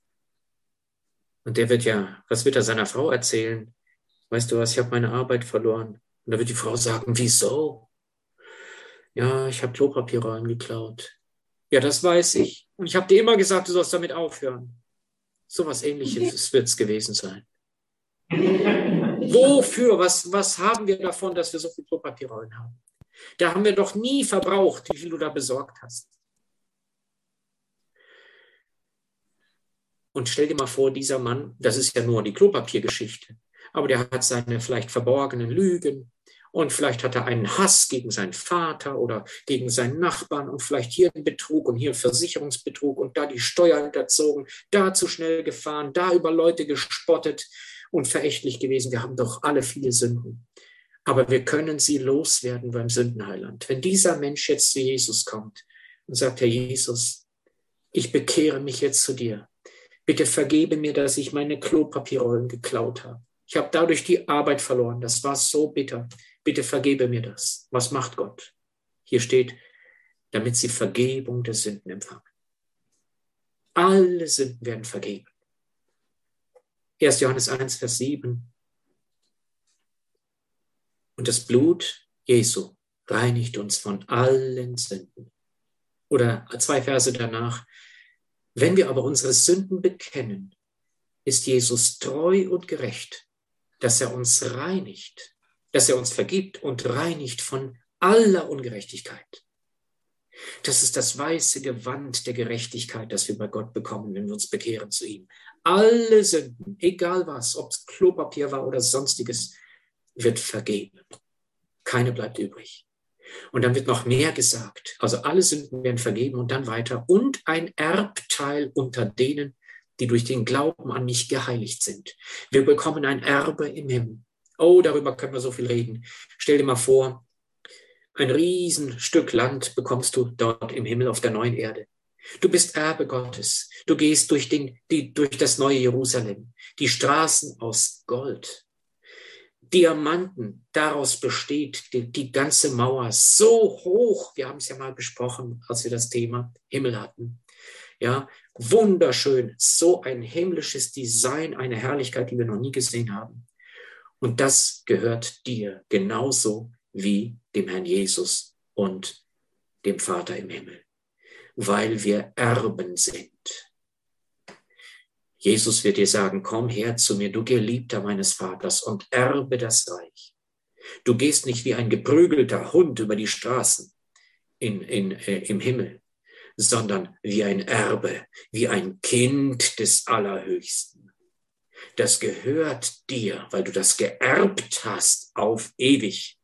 Und der wird ja, was wird er seiner Frau erzählen? Weißt du was, ich habe meine Arbeit verloren. Und da wird die Frau sagen, wieso? Ja, ich habe Klopapierrollen geklaut. Ja, das weiß ich. Und ich habe dir immer gesagt, du sollst damit aufhören. So was Ähnliches wird es gewesen sein. Wofür? Was, was haben wir davon, dass wir so viel Klopapierrollen haben? Da haben wir doch nie verbraucht, wie viel du da besorgt hast. Und stell dir mal vor, dieser Mann, das ist ja nur die Klopapiergeschichte, aber der hat seine vielleicht verborgenen Lügen und vielleicht hat er einen Hass gegen seinen Vater oder gegen seinen Nachbarn und vielleicht hier einen Betrug und hier einen Versicherungsbetrug und da die Steuern hinterzogen, da zu schnell gefahren, da über Leute gespottet und verächtlich gewesen. Wir haben doch alle viele Sünden. Aber wir können sie loswerden beim Sündenheiland. Wenn dieser Mensch jetzt zu Jesus kommt und sagt, Herr Jesus, ich bekehre mich jetzt zu dir. Bitte vergebe mir, dass ich meine Klopapierrollen geklaut habe. Ich habe dadurch die Arbeit verloren. Das war so bitter. Bitte vergebe mir das. Was macht Gott? Hier steht, damit sie Vergebung der Sünden empfangen. Alle Sünden werden vergeben. erster Johannes eins, Vers sieben. Und das Blut Jesu reinigt uns von allen Sünden. Oder zwei Verse danach. Wenn wir aber unsere Sünden bekennen, ist Jesus treu und gerecht, dass er uns reinigt, dass er uns vergibt und reinigt von aller Ungerechtigkeit. Das ist das weiße Gewand der Gerechtigkeit, das wir bei Gott bekommen, wenn wir uns bekehren zu ihm. Alle Sünden, egal was, ob es Klopapier war oder sonstiges, wird vergeben. Keine bleibt übrig. Und dann wird noch mehr gesagt. Also alle Sünden werden vergeben und dann weiter. Und ein Erbteil unter denen, die durch den Glauben an mich geheiligt sind. Wir bekommen ein Erbe im Himmel. Oh, darüber können wir so viel reden. Stell dir mal vor, ein Riesenstück Land bekommst du dort im Himmel auf der neuen Erde. Du bist Erbe Gottes. Du gehst durch, den, die, durch das neue Jerusalem. Die Straßen aus Gold. Diamanten, daraus besteht die, die ganze Mauer so hoch. Wir haben es ja mal besprochen, als wir das Thema Himmel hatten. Ja, wunderschön, so ein himmlisches Design, eine Herrlichkeit, die wir noch nie gesehen haben. Und das gehört dir genauso wie dem Herrn Jesus und dem Vater im Himmel, weil wir Erben sind. Jesus wird dir sagen, komm her zu mir, du Geliebter meines Vaters, und erbe das Reich. Du gehst nicht wie ein geprügelter Hund über die Straßen in, in, äh, im Himmel, sondern wie ein Erbe, wie ein Kind des Allerhöchsten. Das gehört dir, weil du das geerbt hast auf ewig.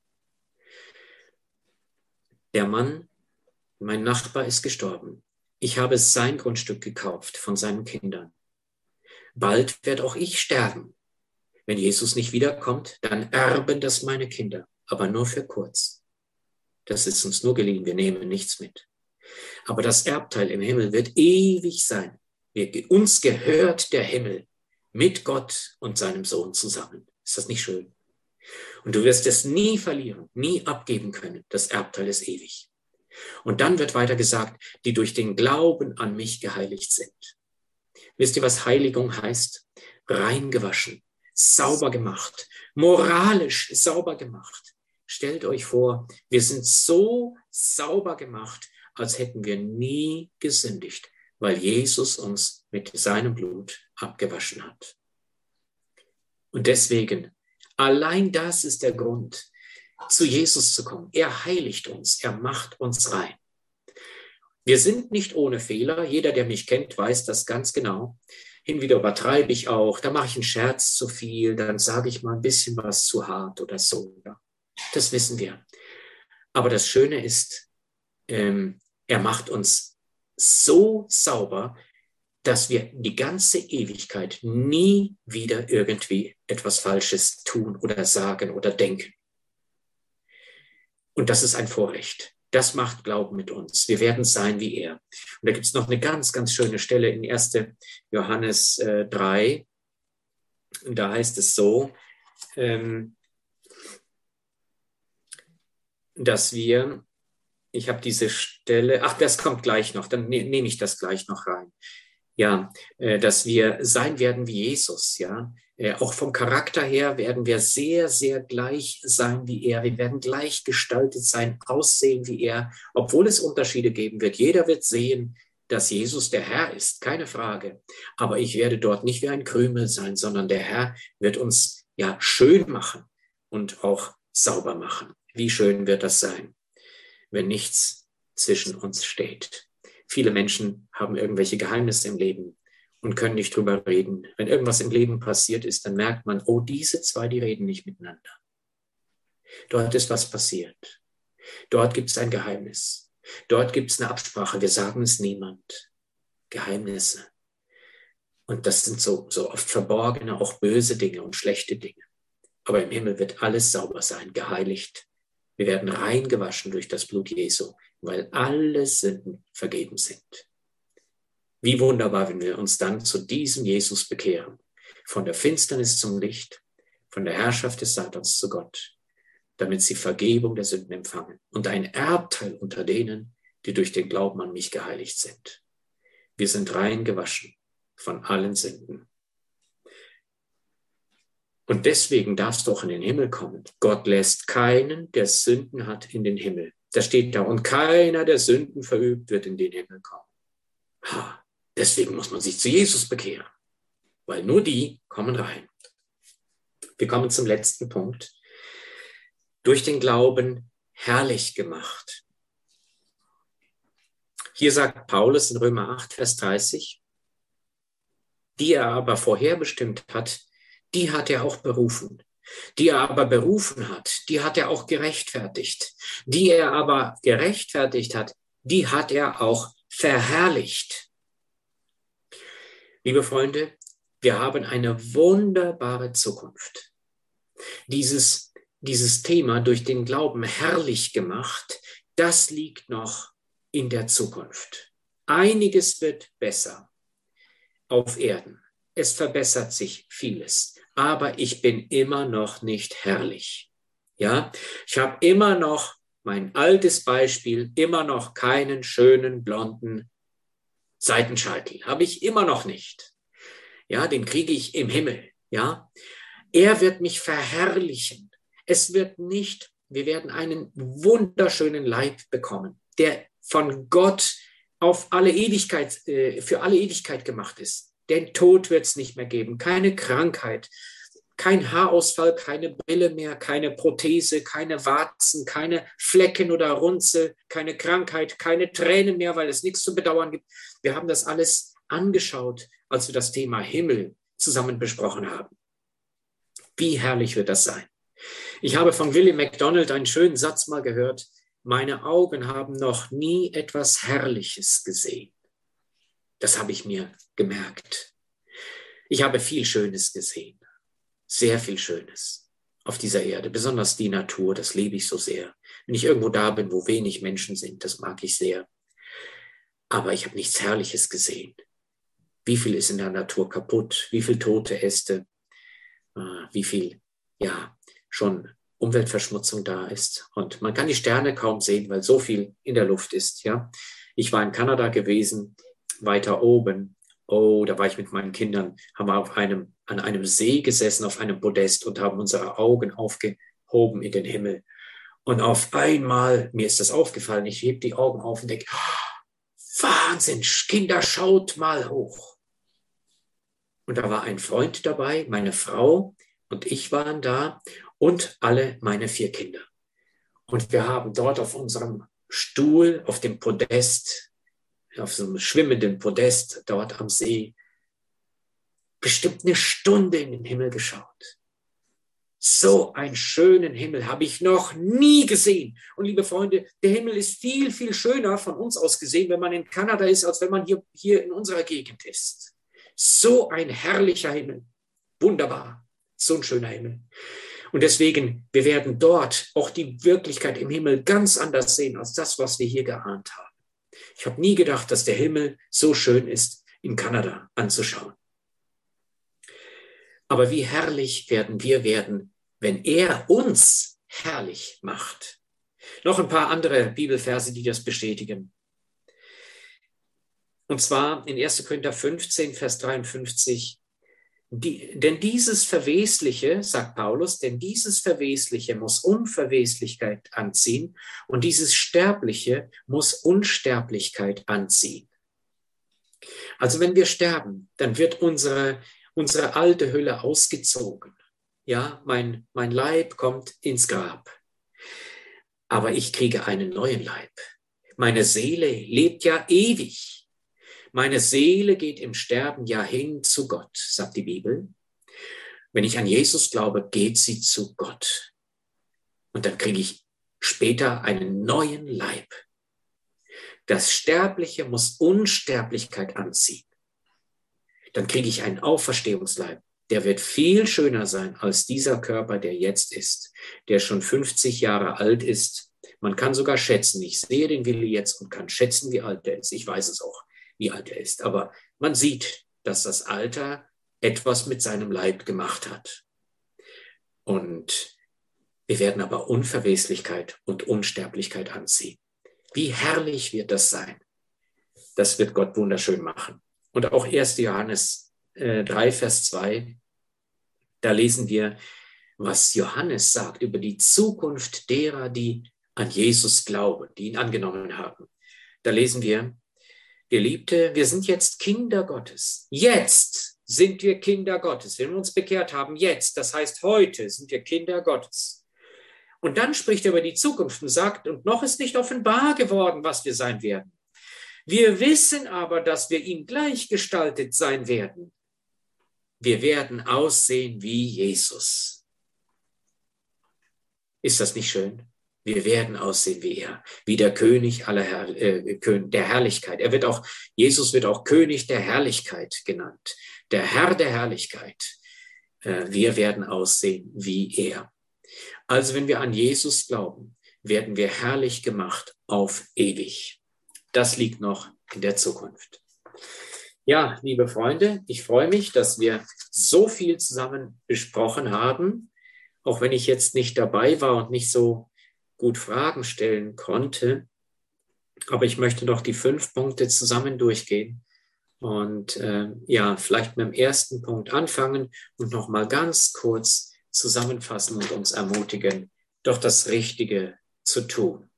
Der Mann, mein Nachbar, ist gestorben. Ich habe sein Grundstück gekauft von seinen Kindern. Bald werde auch ich sterben. Wenn Jesus nicht wiederkommt, dann erben das meine Kinder, aber nur für kurz. Das ist uns nur geliehen, wir nehmen nichts mit. Aber das Erbteil im Himmel wird ewig sein. Wir, uns gehört der Himmel mit Gott und seinem Sohn zusammen. Ist das nicht schön? Und du wirst es nie verlieren, nie abgeben können. Das Erbteil ist ewig. Und dann wird weiter gesagt, die durch den Glauben an mich geheiligt sind. Wisst ihr, was Heiligung heißt? Reingewaschen, sauber gemacht, moralisch sauber gemacht. Stellt euch vor, wir sind so sauber gemacht, als hätten wir nie gesündigt, weil Jesus uns mit seinem Blut abgewaschen hat. Und deswegen, allein das ist der Grund, zu Jesus zu kommen. Er heiligt uns, er macht uns rein. Wir sind nicht ohne Fehler. Jeder, der mich kennt, weiß das ganz genau. Hin wieder übertreibe ich auch. Da mache ich einen Scherz zu viel. Dann sage ich mal ein bisschen was zu hart oder so. Das wissen wir. Aber das Schöne ist, ähm, er macht uns so sauber, dass wir die ganze Ewigkeit nie wieder irgendwie etwas Falsches tun oder sagen oder denken. Und das ist ein Vorrecht. Das macht Glauben mit uns. Wir werden sein wie er. Und da gibt es noch eine ganz, ganz schöne Stelle in erster Johannes äh, drei. Und da heißt es so, ähm, dass wir, ich habe diese Stelle, ach, das kommt gleich noch, dann ne, nehme ich das gleich noch rein. Ja, äh, dass wir sein werden wie Jesus, ja. Äh, auch vom Charakter her werden wir sehr, sehr gleich sein wie er. Wir werden gleich gestaltet sein, aussehen wie er, obwohl es Unterschiede geben wird. Jeder wird sehen, dass Jesus der Herr ist, keine Frage. Aber ich werde dort nicht wie ein Krümel sein, sondern der Herr wird uns ja schön machen und auch sauber machen. Wie schön wird das sein, wenn nichts zwischen uns steht. Viele Menschen haben irgendwelche Geheimnisse im Leben und können nicht drüber reden. Wenn irgendwas im Leben passiert ist, dann merkt man, oh, diese zwei, die reden nicht miteinander. Dort ist was passiert. Dort gibt es ein Geheimnis. Dort gibt es eine Absprache. Wir sagen es niemand. Geheimnisse. Und das sind so, so oft verborgene, auch böse Dinge und schlechte Dinge. Aber im Himmel wird alles sauber sein, geheiligt. Wir werden reingewaschen durch das Blut Jesu, weil alle Sünden vergeben sind. Wie wunderbar, wenn wir uns dann zu diesem Jesus bekehren. Von der Finsternis zum Licht, von der Herrschaft des Satans zu Gott, damit sie Vergebung der Sünden empfangen und ein Erbteil unter denen, die durch den Glauben an mich geheiligt sind. Wir sind rein gewaschen von allen Sünden. Und deswegen darfst du auch in den Himmel kommen. Gott lässt keinen, der Sünden hat, in den Himmel. Da steht da, und keiner, der Sünden verübt, wird in den Himmel kommen. Ha, deswegen muss man sich zu Jesus bekehren, weil nur die kommen rein. Wir kommen zum letzten Punkt. Durch den Glauben herrlich gemacht. Hier sagt Paulus in Römer acht, Vers dreißig, die er aber vorherbestimmt hat, die hat er auch berufen. Die er aber berufen hat, die hat er auch gerechtfertigt. Die er aber gerechtfertigt hat, die hat er auch verherrlicht. Liebe Freunde, wir haben eine wunderbare Zukunft. Dieses, dieses Thema durch den Glauben herrlich gemacht, das liegt noch in der Zukunft. Einiges wird besser auf Erden. Es verbessert sich vieles. Aber ich bin immer noch nicht herrlich. Ja, ich habe immer noch mein altes Beispiel, immer noch keinen schönen blonden Seitenscheitel. Habe ich immer noch nicht. Ja, den kriege ich im Himmel. Ja, er wird mich verherrlichen. Es wird nicht, wir werden einen wunderschönen Leib bekommen, der von Gott auf alle Ewigkeit, für alle Ewigkeit gemacht ist. Den Tod wird es nicht mehr geben, keine Krankheit, kein Haarausfall, keine Brille mehr, keine Prothese, keine Warzen, keine Flecken oder Runzel, keine Krankheit, keine Tränen mehr, weil es nichts zu bedauern gibt. Wir haben das alles angeschaut, als wir das Thema Himmel zusammen besprochen haben. Wie herrlich wird das sein? Ich habe von William MacDonald einen schönen Satz mal gehört. Meine Augen haben noch nie etwas Herrliches gesehen. Das habe ich mir gemerkt. Ich habe viel Schönes gesehen. Sehr viel Schönes auf dieser Erde. Besonders die Natur, das liebe ich so sehr. Wenn ich irgendwo da bin, wo wenig Menschen sind, das mag ich sehr. Aber ich habe nichts Herrliches gesehen. Wie viel ist in der Natur kaputt? Wie viel tote Äste? Wie viel, ja, schon Umweltverschmutzung da ist. Und man kann die Sterne kaum sehen, weil so viel in der Luft ist. Ja, ich war in Kanada gewesen, weiter oben. Oh, da war ich mit meinen Kindern, haben wir auf einem, an einem See gesessen, auf einem Podest und haben unsere Augen aufgehoben in den Himmel. Und auf einmal, mir ist das aufgefallen, ich heb die Augen auf und denke, oh, Wahnsinn, Kinder, schaut mal hoch. Und da war ein Freund dabei, meine Frau und ich waren da und alle meine vier Kinder. Und wir haben dort auf unserem Stuhl, auf dem Podest, auf so einem schwimmenden Podest dort am See, bestimmt eine Stunde in den Himmel geschaut. So einen schönen Himmel habe ich noch nie gesehen. Und liebe Freunde, der Himmel ist viel, viel schöner von uns aus gesehen, wenn man in Kanada ist, als wenn man hier, hier in unserer Gegend ist. So ein herrlicher Himmel. Wunderbar. So ein schöner Himmel. Und deswegen, wir werden dort auch die Wirklichkeit im Himmel ganz anders sehen, als das, was wir hier geahnt haben. Ich habe nie gedacht, dass der Himmel so schön ist, in Kanada anzuschauen. Aber wie herrlich werden wir werden, wenn er uns herrlich macht. Noch ein paar andere Bibelverse, die das bestätigen. Und zwar in erster Korinther fünfzehn, Vers dreiundfünfzig. Die, denn dieses Verwesliche, sagt Paulus, denn dieses Verwesliche muss Unverweslichkeit anziehen und dieses Sterbliche muss Unsterblichkeit anziehen. Also wenn wir sterben, dann wird unsere, unsere alte Hülle ausgezogen. Ja, mein, mein Leib kommt ins Grab. Aber ich kriege einen neuen Leib. Meine Seele lebt ja ewig. Meine Seele geht im Sterben ja hin zu Gott, sagt die Bibel. Wenn ich an Jesus glaube, geht sie zu Gott. Und dann kriege ich später einen neuen Leib. Das Sterbliche muss Unsterblichkeit anziehen. Dann kriege ich einen Auferstehungsleib. Der wird viel schöner sein als dieser Körper, der jetzt ist, der schon fünfzig Jahre alt ist. Man kann sogar schätzen, ich sehe den Willi jetzt und kann schätzen, wie alt er ist. Ich weiß es auch, wie alt er ist. Aber man sieht, dass das Alter etwas mit seinem Leib gemacht hat. Und wir werden aber Unverweslichkeit und Unsterblichkeit anziehen. Wie herrlich wird das sein? Das wird Gott wunderschön machen. Und auch erster Johannes äh, drei, Vers zwei, da lesen wir, was Johannes sagt über die Zukunft derer, die an Jesus glauben, die ihn angenommen haben. Da lesen wir, Geliebte, wir sind jetzt Kinder Gottes. Jetzt sind wir Kinder Gottes. Wenn wir uns bekehrt haben, jetzt, das heißt heute, sind wir Kinder Gottes. Und dann spricht er über die Zukunft und sagt, und noch ist nicht offenbar geworden, was wir sein werden. Wir wissen aber, dass wir ihm gleichgestaltet sein werden. Wir werden aussehen wie Jesus. Ist das nicht schön? Wir werden aussehen wie er, wie der König aller Herr, äh, der Herrlichkeit. Er wird auch, Jesus wird auch König der Herrlichkeit genannt, der Herr der Herrlichkeit. Äh, wir werden aussehen wie er. Also wenn wir an Jesus glauben, werden wir herrlich gemacht auf ewig. Das liegt noch in der Zukunft. Ja, liebe Freunde, ich freue mich, dass wir so viel zusammen besprochen haben, auch wenn ich jetzt nicht dabei war und nicht so gut Fragen stellen konnte. Aber ich möchte noch die fünf Punkte zusammen durchgehen und äh, ja, vielleicht mit dem ersten Punkt anfangen und noch mal ganz kurz zusammenfassen und uns ermutigen, doch das Richtige zu tun.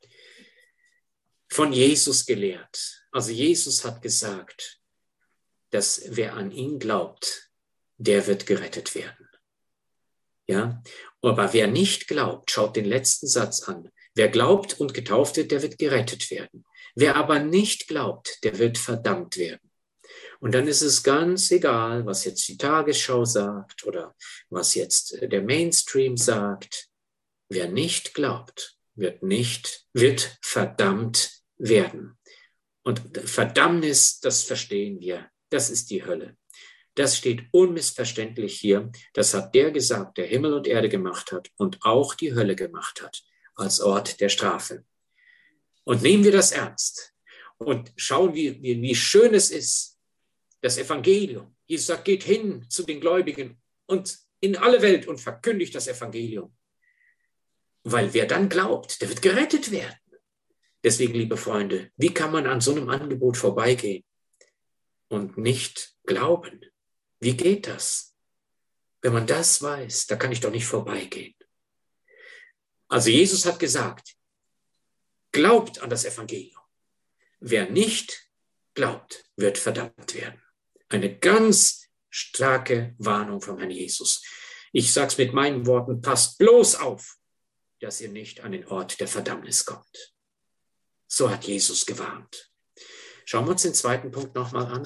Von Jesus gelehrt. Also Jesus hat gesagt, dass wer an ihn glaubt, der wird gerettet werden. Ja, aber wer nicht glaubt, schaut den letzten Satz an. Wer glaubt und getauft wird, der wird gerettet werden. Wer aber nicht glaubt, der wird verdammt werden. Und dann ist es ganz egal, was jetzt die Tagesschau sagt oder was jetzt der Mainstream sagt. Wer nicht glaubt, wird nicht, wird verdammt werden. Und Verdammnis, das verstehen wir, das ist die Hölle. Das steht unmissverständlich hier. Das hat der gesagt, der Himmel und Erde gemacht hat und auch die Hölle gemacht hat als Ort der Strafe. Und nehmen wir das ernst und schauen, wie, wie, wie schön es ist, das Evangelium. Jesus sagt, geht hin zu den Gläubigen und in alle Welt und verkündigt das Evangelium. Weil wer dann glaubt, der wird gerettet werden. Deswegen, liebe Freunde, wie kann man an so einem Angebot vorbeigehen und nicht glauben? Wie geht das? Wenn man das weiß, da kann ich doch nicht vorbeigehen. Also Jesus hat gesagt, glaubt an das Evangelium. Wer nicht glaubt, wird verdammt werden. Eine ganz starke Warnung vom Herrn Jesus. Ich sage es mit meinen Worten, passt bloß auf, dass ihr nicht an den Ort der Verdammnis kommt. So hat Jesus gewarnt. Schauen wir uns den zweiten Punkt nochmal an.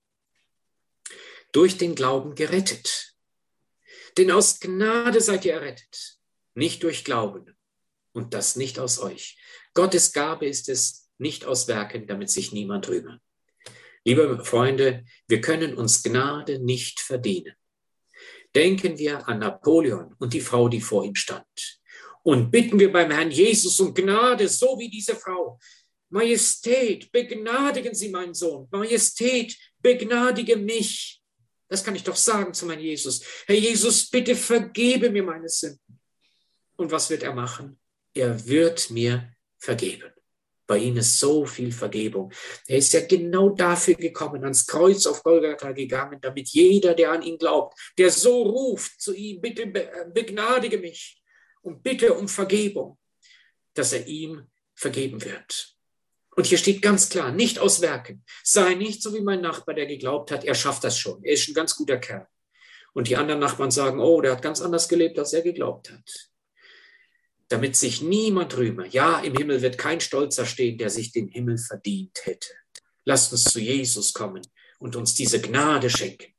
Durch den Glauben gerettet. Denn aus Gnade seid ihr errettet, nicht durch Glauben. Und das nicht aus euch. Gottes Gabe ist es, nicht aus Werken, damit sich niemand rühme. Liebe Freunde, wir können uns Gnade nicht verdienen. Denken wir an Napoleon und die Frau, die vor ihm stand. Und bitten wir beim Herrn Jesus um Gnade, so wie diese Frau. Majestät, begnadigen Sie meinen Sohn. Majestät, begnadige mich. Das kann ich doch sagen zu meinem Jesus. Herr Jesus, bitte vergebe mir meine Sünden. Und was wird er machen? Er wird mir vergeben. Bei ihm ist so viel Vergebung. Er ist ja genau dafür gekommen, ans Kreuz auf Golgatha gegangen, damit jeder, der an ihn glaubt, der so ruft zu ihm, bitte begnadige mich und bitte um Vergebung, dass er ihm vergeben wird. Und hier steht ganz klar, nicht aus Werken. Sei nicht so wie mein Nachbar, der geglaubt hat, er schafft das schon. Er ist ein ganz guter Kerl. Und die anderen Nachbarn sagen, oh, der hat ganz anders gelebt, als er geglaubt hat. Damit sich niemand rühme. Ja, im Himmel wird kein Stolzer stehen, der sich den Himmel verdient hätte. Lasst uns zu Jesus kommen und uns diese Gnade schenken.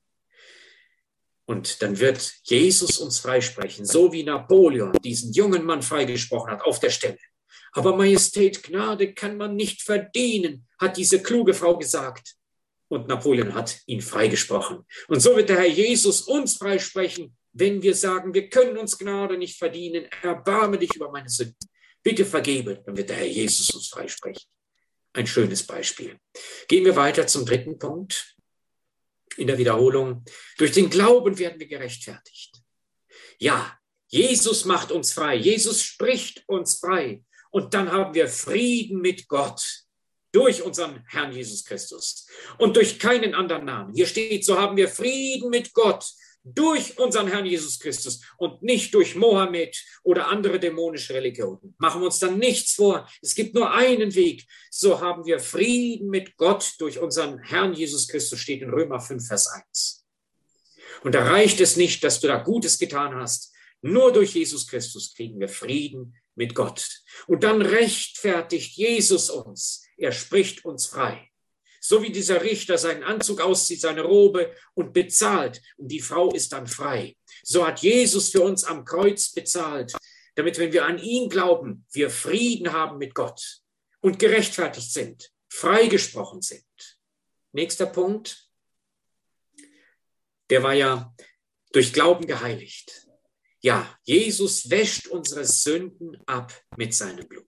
Und dann wird Jesus uns freisprechen, so wie Napoleon diesen jungen Mann freigesprochen hat auf der Stelle. Aber Majestät, Gnade kann man nicht verdienen, hat diese kluge Frau gesagt. Und Napoleon hat ihn freigesprochen. Und so wird der Herr Jesus uns freisprechen, wenn wir sagen, wir können uns Gnade nicht verdienen, erbarme dich über meine Sünden. Bitte vergebe, dann wird der Herr Jesus uns freisprechen. Ein schönes Beispiel. Gehen wir weiter zum dritten Punkt. In der Wiederholung. Durch den Glauben werden wir gerechtfertigt. Ja, Jesus macht uns frei. Jesus spricht uns frei. Und dann haben wir Frieden mit Gott durch unseren Herrn Jesus Christus und durch keinen anderen Namen. Hier steht, so haben wir Frieden mit Gott durch unseren Herrn Jesus Christus und nicht durch Mohammed oder andere dämonische Religionen. Machen wir uns dann nichts vor. Es gibt nur einen Weg. So haben wir Frieden mit Gott durch unseren Herrn Jesus Christus, steht in Römer fünf, Vers eins. Und da reicht es nicht, dass du da Gutes getan hast. Nur durch Jesus Christus kriegen wir Frieden mit Gott. Und dann rechtfertigt Jesus uns. Er spricht uns frei. So wie dieser Richter seinen Anzug auszieht, seine Robe und bezahlt. Und die Frau ist dann frei. So hat Jesus für uns am Kreuz bezahlt, damit, wenn wir an ihn glauben, wir Frieden haben mit Gott und gerechtfertigt sind, freigesprochen sind. Nächster Punkt. Der war ja durch Glauben geheiligt. Ja, Jesus wäscht unsere Sünden ab mit seinem Blut.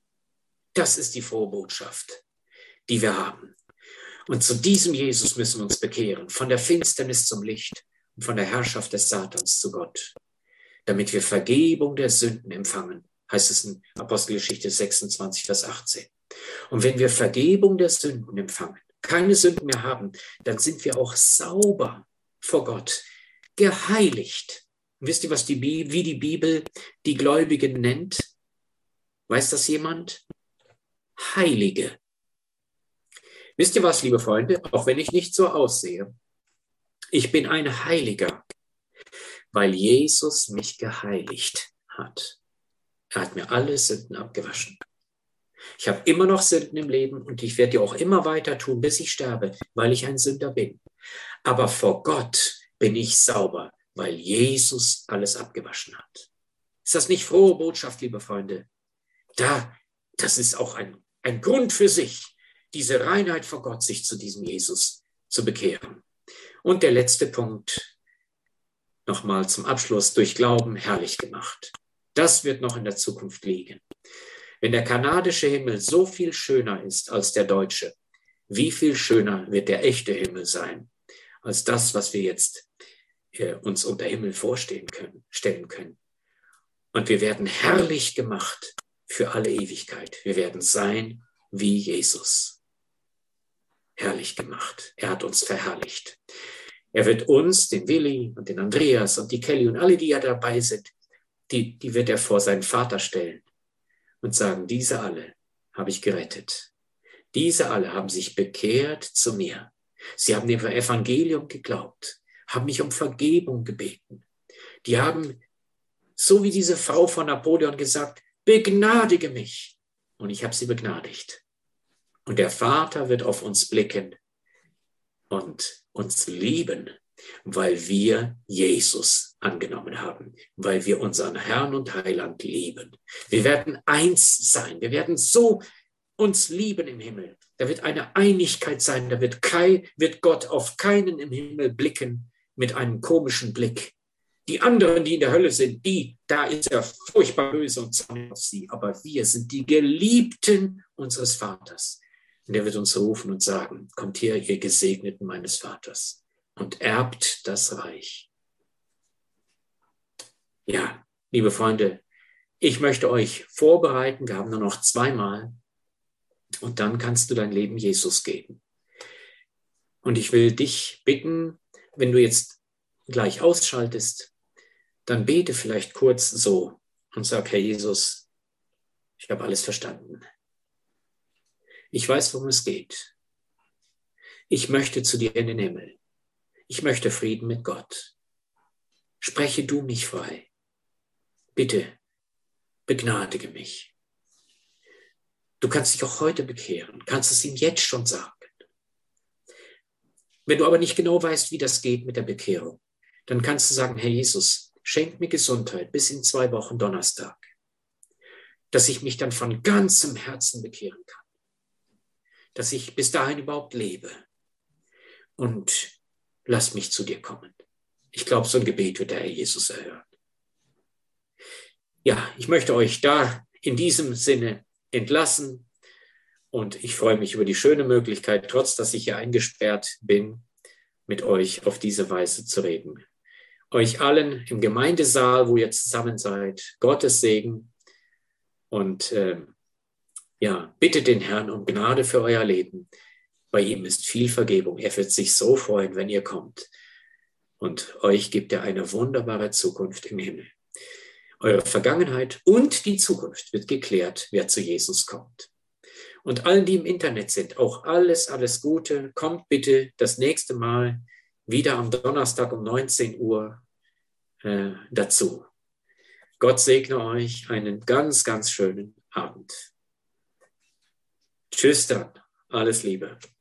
Das ist die frohe Botschaft, die wir haben. Und zu diesem Jesus müssen wir uns bekehren, von der Finsternis zum Licht und von der Herrschaft des Satans zu Gott, damit wir Vergebung der Sünden empfangen, heißt es in Apostelgeschichte sechsundzwanzig, Vers achtzehn. Und wenn wir Vergebung der Sünden empfangen, keine Sünden mehr haben, dann sind wir auch sauber vor Gott, geheiligt. Und wisst ihr, was die Bibel, wie die Bibel die Gläubigen nennt? Weiß das jemand? Heilige. Wisst ihr was, liebe Freunde, auch wenn ich nicht so aussehe, ich bin ein Heiliger, weil Jesus mich geheiligt hat. Er hat mir alle Sünden abgewaschen. Ich habe immer noch Sünden im Leben und ich werde die auch immer weiter tun, bis ich sterbe, weil ich ein Sünder bin. Aber vor Gott bin ich sauber, weil Jesus alles abgewaschen hat. Ist das nicht frohe Botschaft, liebe Freunde? Da, das ist auch ein, ein Grund für sich, diese Reinheit vor Gott, sich zu diesem Jesus zu bekehren. Und der letzte Punkt, nochmal zum Abschluss, durch Glauben herrlich gemacht. Das wird noch in der Zukunft liegen. Wenn der kanadische Himmel so viel schöner ist als der deutsche, wie viel schöner wird der echte Himmel sein, als das, was wir jetzt äh, uns unter Himmel vorstellen können, stellen können. Und wir werden herrlich gemacht für alle Ewigkeit. Wir werden sein wie Jesus. Herrlich gemacht. Er hat uns verherrlicht. Er wird uns, den Willi und den Andreas und die Kelly und alle, die ja dabei sind, die, die wird er vor seinen Vater stellen und sagen, diese alle habe ich gerettet. Diese alle haben sich bekehrt zu mir. Sie haben dem Evangelium geglaubt, haben mich um Vergebung gebeten. Die haben, so wie diese Frau von Napoleon gesagt, begnadige mich. Und ich habe sie begnadigt. Und der Vater wird auf uns blicken und uns lieben, weil wir Jesus angenommen haben, weil wir unseren Herrn und Heiland lieben. Wir werden eins sein. Wir werden so uns lieben im Himmel. Da wird eine Einigkeit sein. Da wird, kein, wird Gott auf keinen im Himmel blicken mit einem komischen Blick. Die anderen, die in der Hölle sind, die, da ist er furchtbar böse und zornig auf sie. Aber wir sind die Geliebten unseres Vaters. Und er wird uns rufen und sagen, kommt her, ihr Gesegneten meines Vaters, und erbt das Reich. Ja, liebe Freunde, ich möchte euch vorbereiten. Wir haben nur noch zweimal. Und dann kannst du dein Leben Jesus geben. Und ich will dich bitten, wenn du jetzt gleich ausschaltest, dann bete vielleicht kurz so und sag, Herr Jesus, ich habe alles verstanden. Ich weiß, worum es geht. Ich möchte zu dir in den Himmel. Ich möchte Frieden mit Gott. Spreche du mich frei. Bitte, begnadige mich. Du kannst dich auch heute bekehren, kannst es ihm jetzt schon sagen. Wenn du aber nicht genau weißt, wie das geht mit der Bekehrung, dann kannst du sagen, Herr Jesus, schenk mir Gesundheit bis in zwei Wochen Donnerstag, dass ich mich dann von ganzem Herzen bekehren kann, dass ich bis dahin überhaupt lebe und lass mich zu dir kommen. Ich glaube, so ein Gebet wird der Herr Jesus erhören. Ja, ich möchte euch da in diesem Sinne entlassen und ich freue mich über die schöne Möglichkeit, trotz dass ich hier eingesperrt bin, mit euch auf diese Weise zu reden. Euch allen im Gemeindesaal, wo ihr zusammen seid, Gottes Segen und äh, ja, bittet den Herrn um Gnade für euer Leben. Bei ihm ist viel Vergebung. Er wird sich so freuen, wenn ihr kommt. Und euch gibt er eine wunderbare Zukunft im Himmel. Eure Vergangenheit und die Zukunft wird geklärt, wer zu Jesus kommt. Und allen, die im Internet sind, auch alles, alles Gute. Kommt bitte das nächste Mal wieder am Donnerstag um neunzehn Uhr äh, dazu. Gott segne euch einen ganz, ganz schönen Abend. Tschüss dann. Alles Liebe.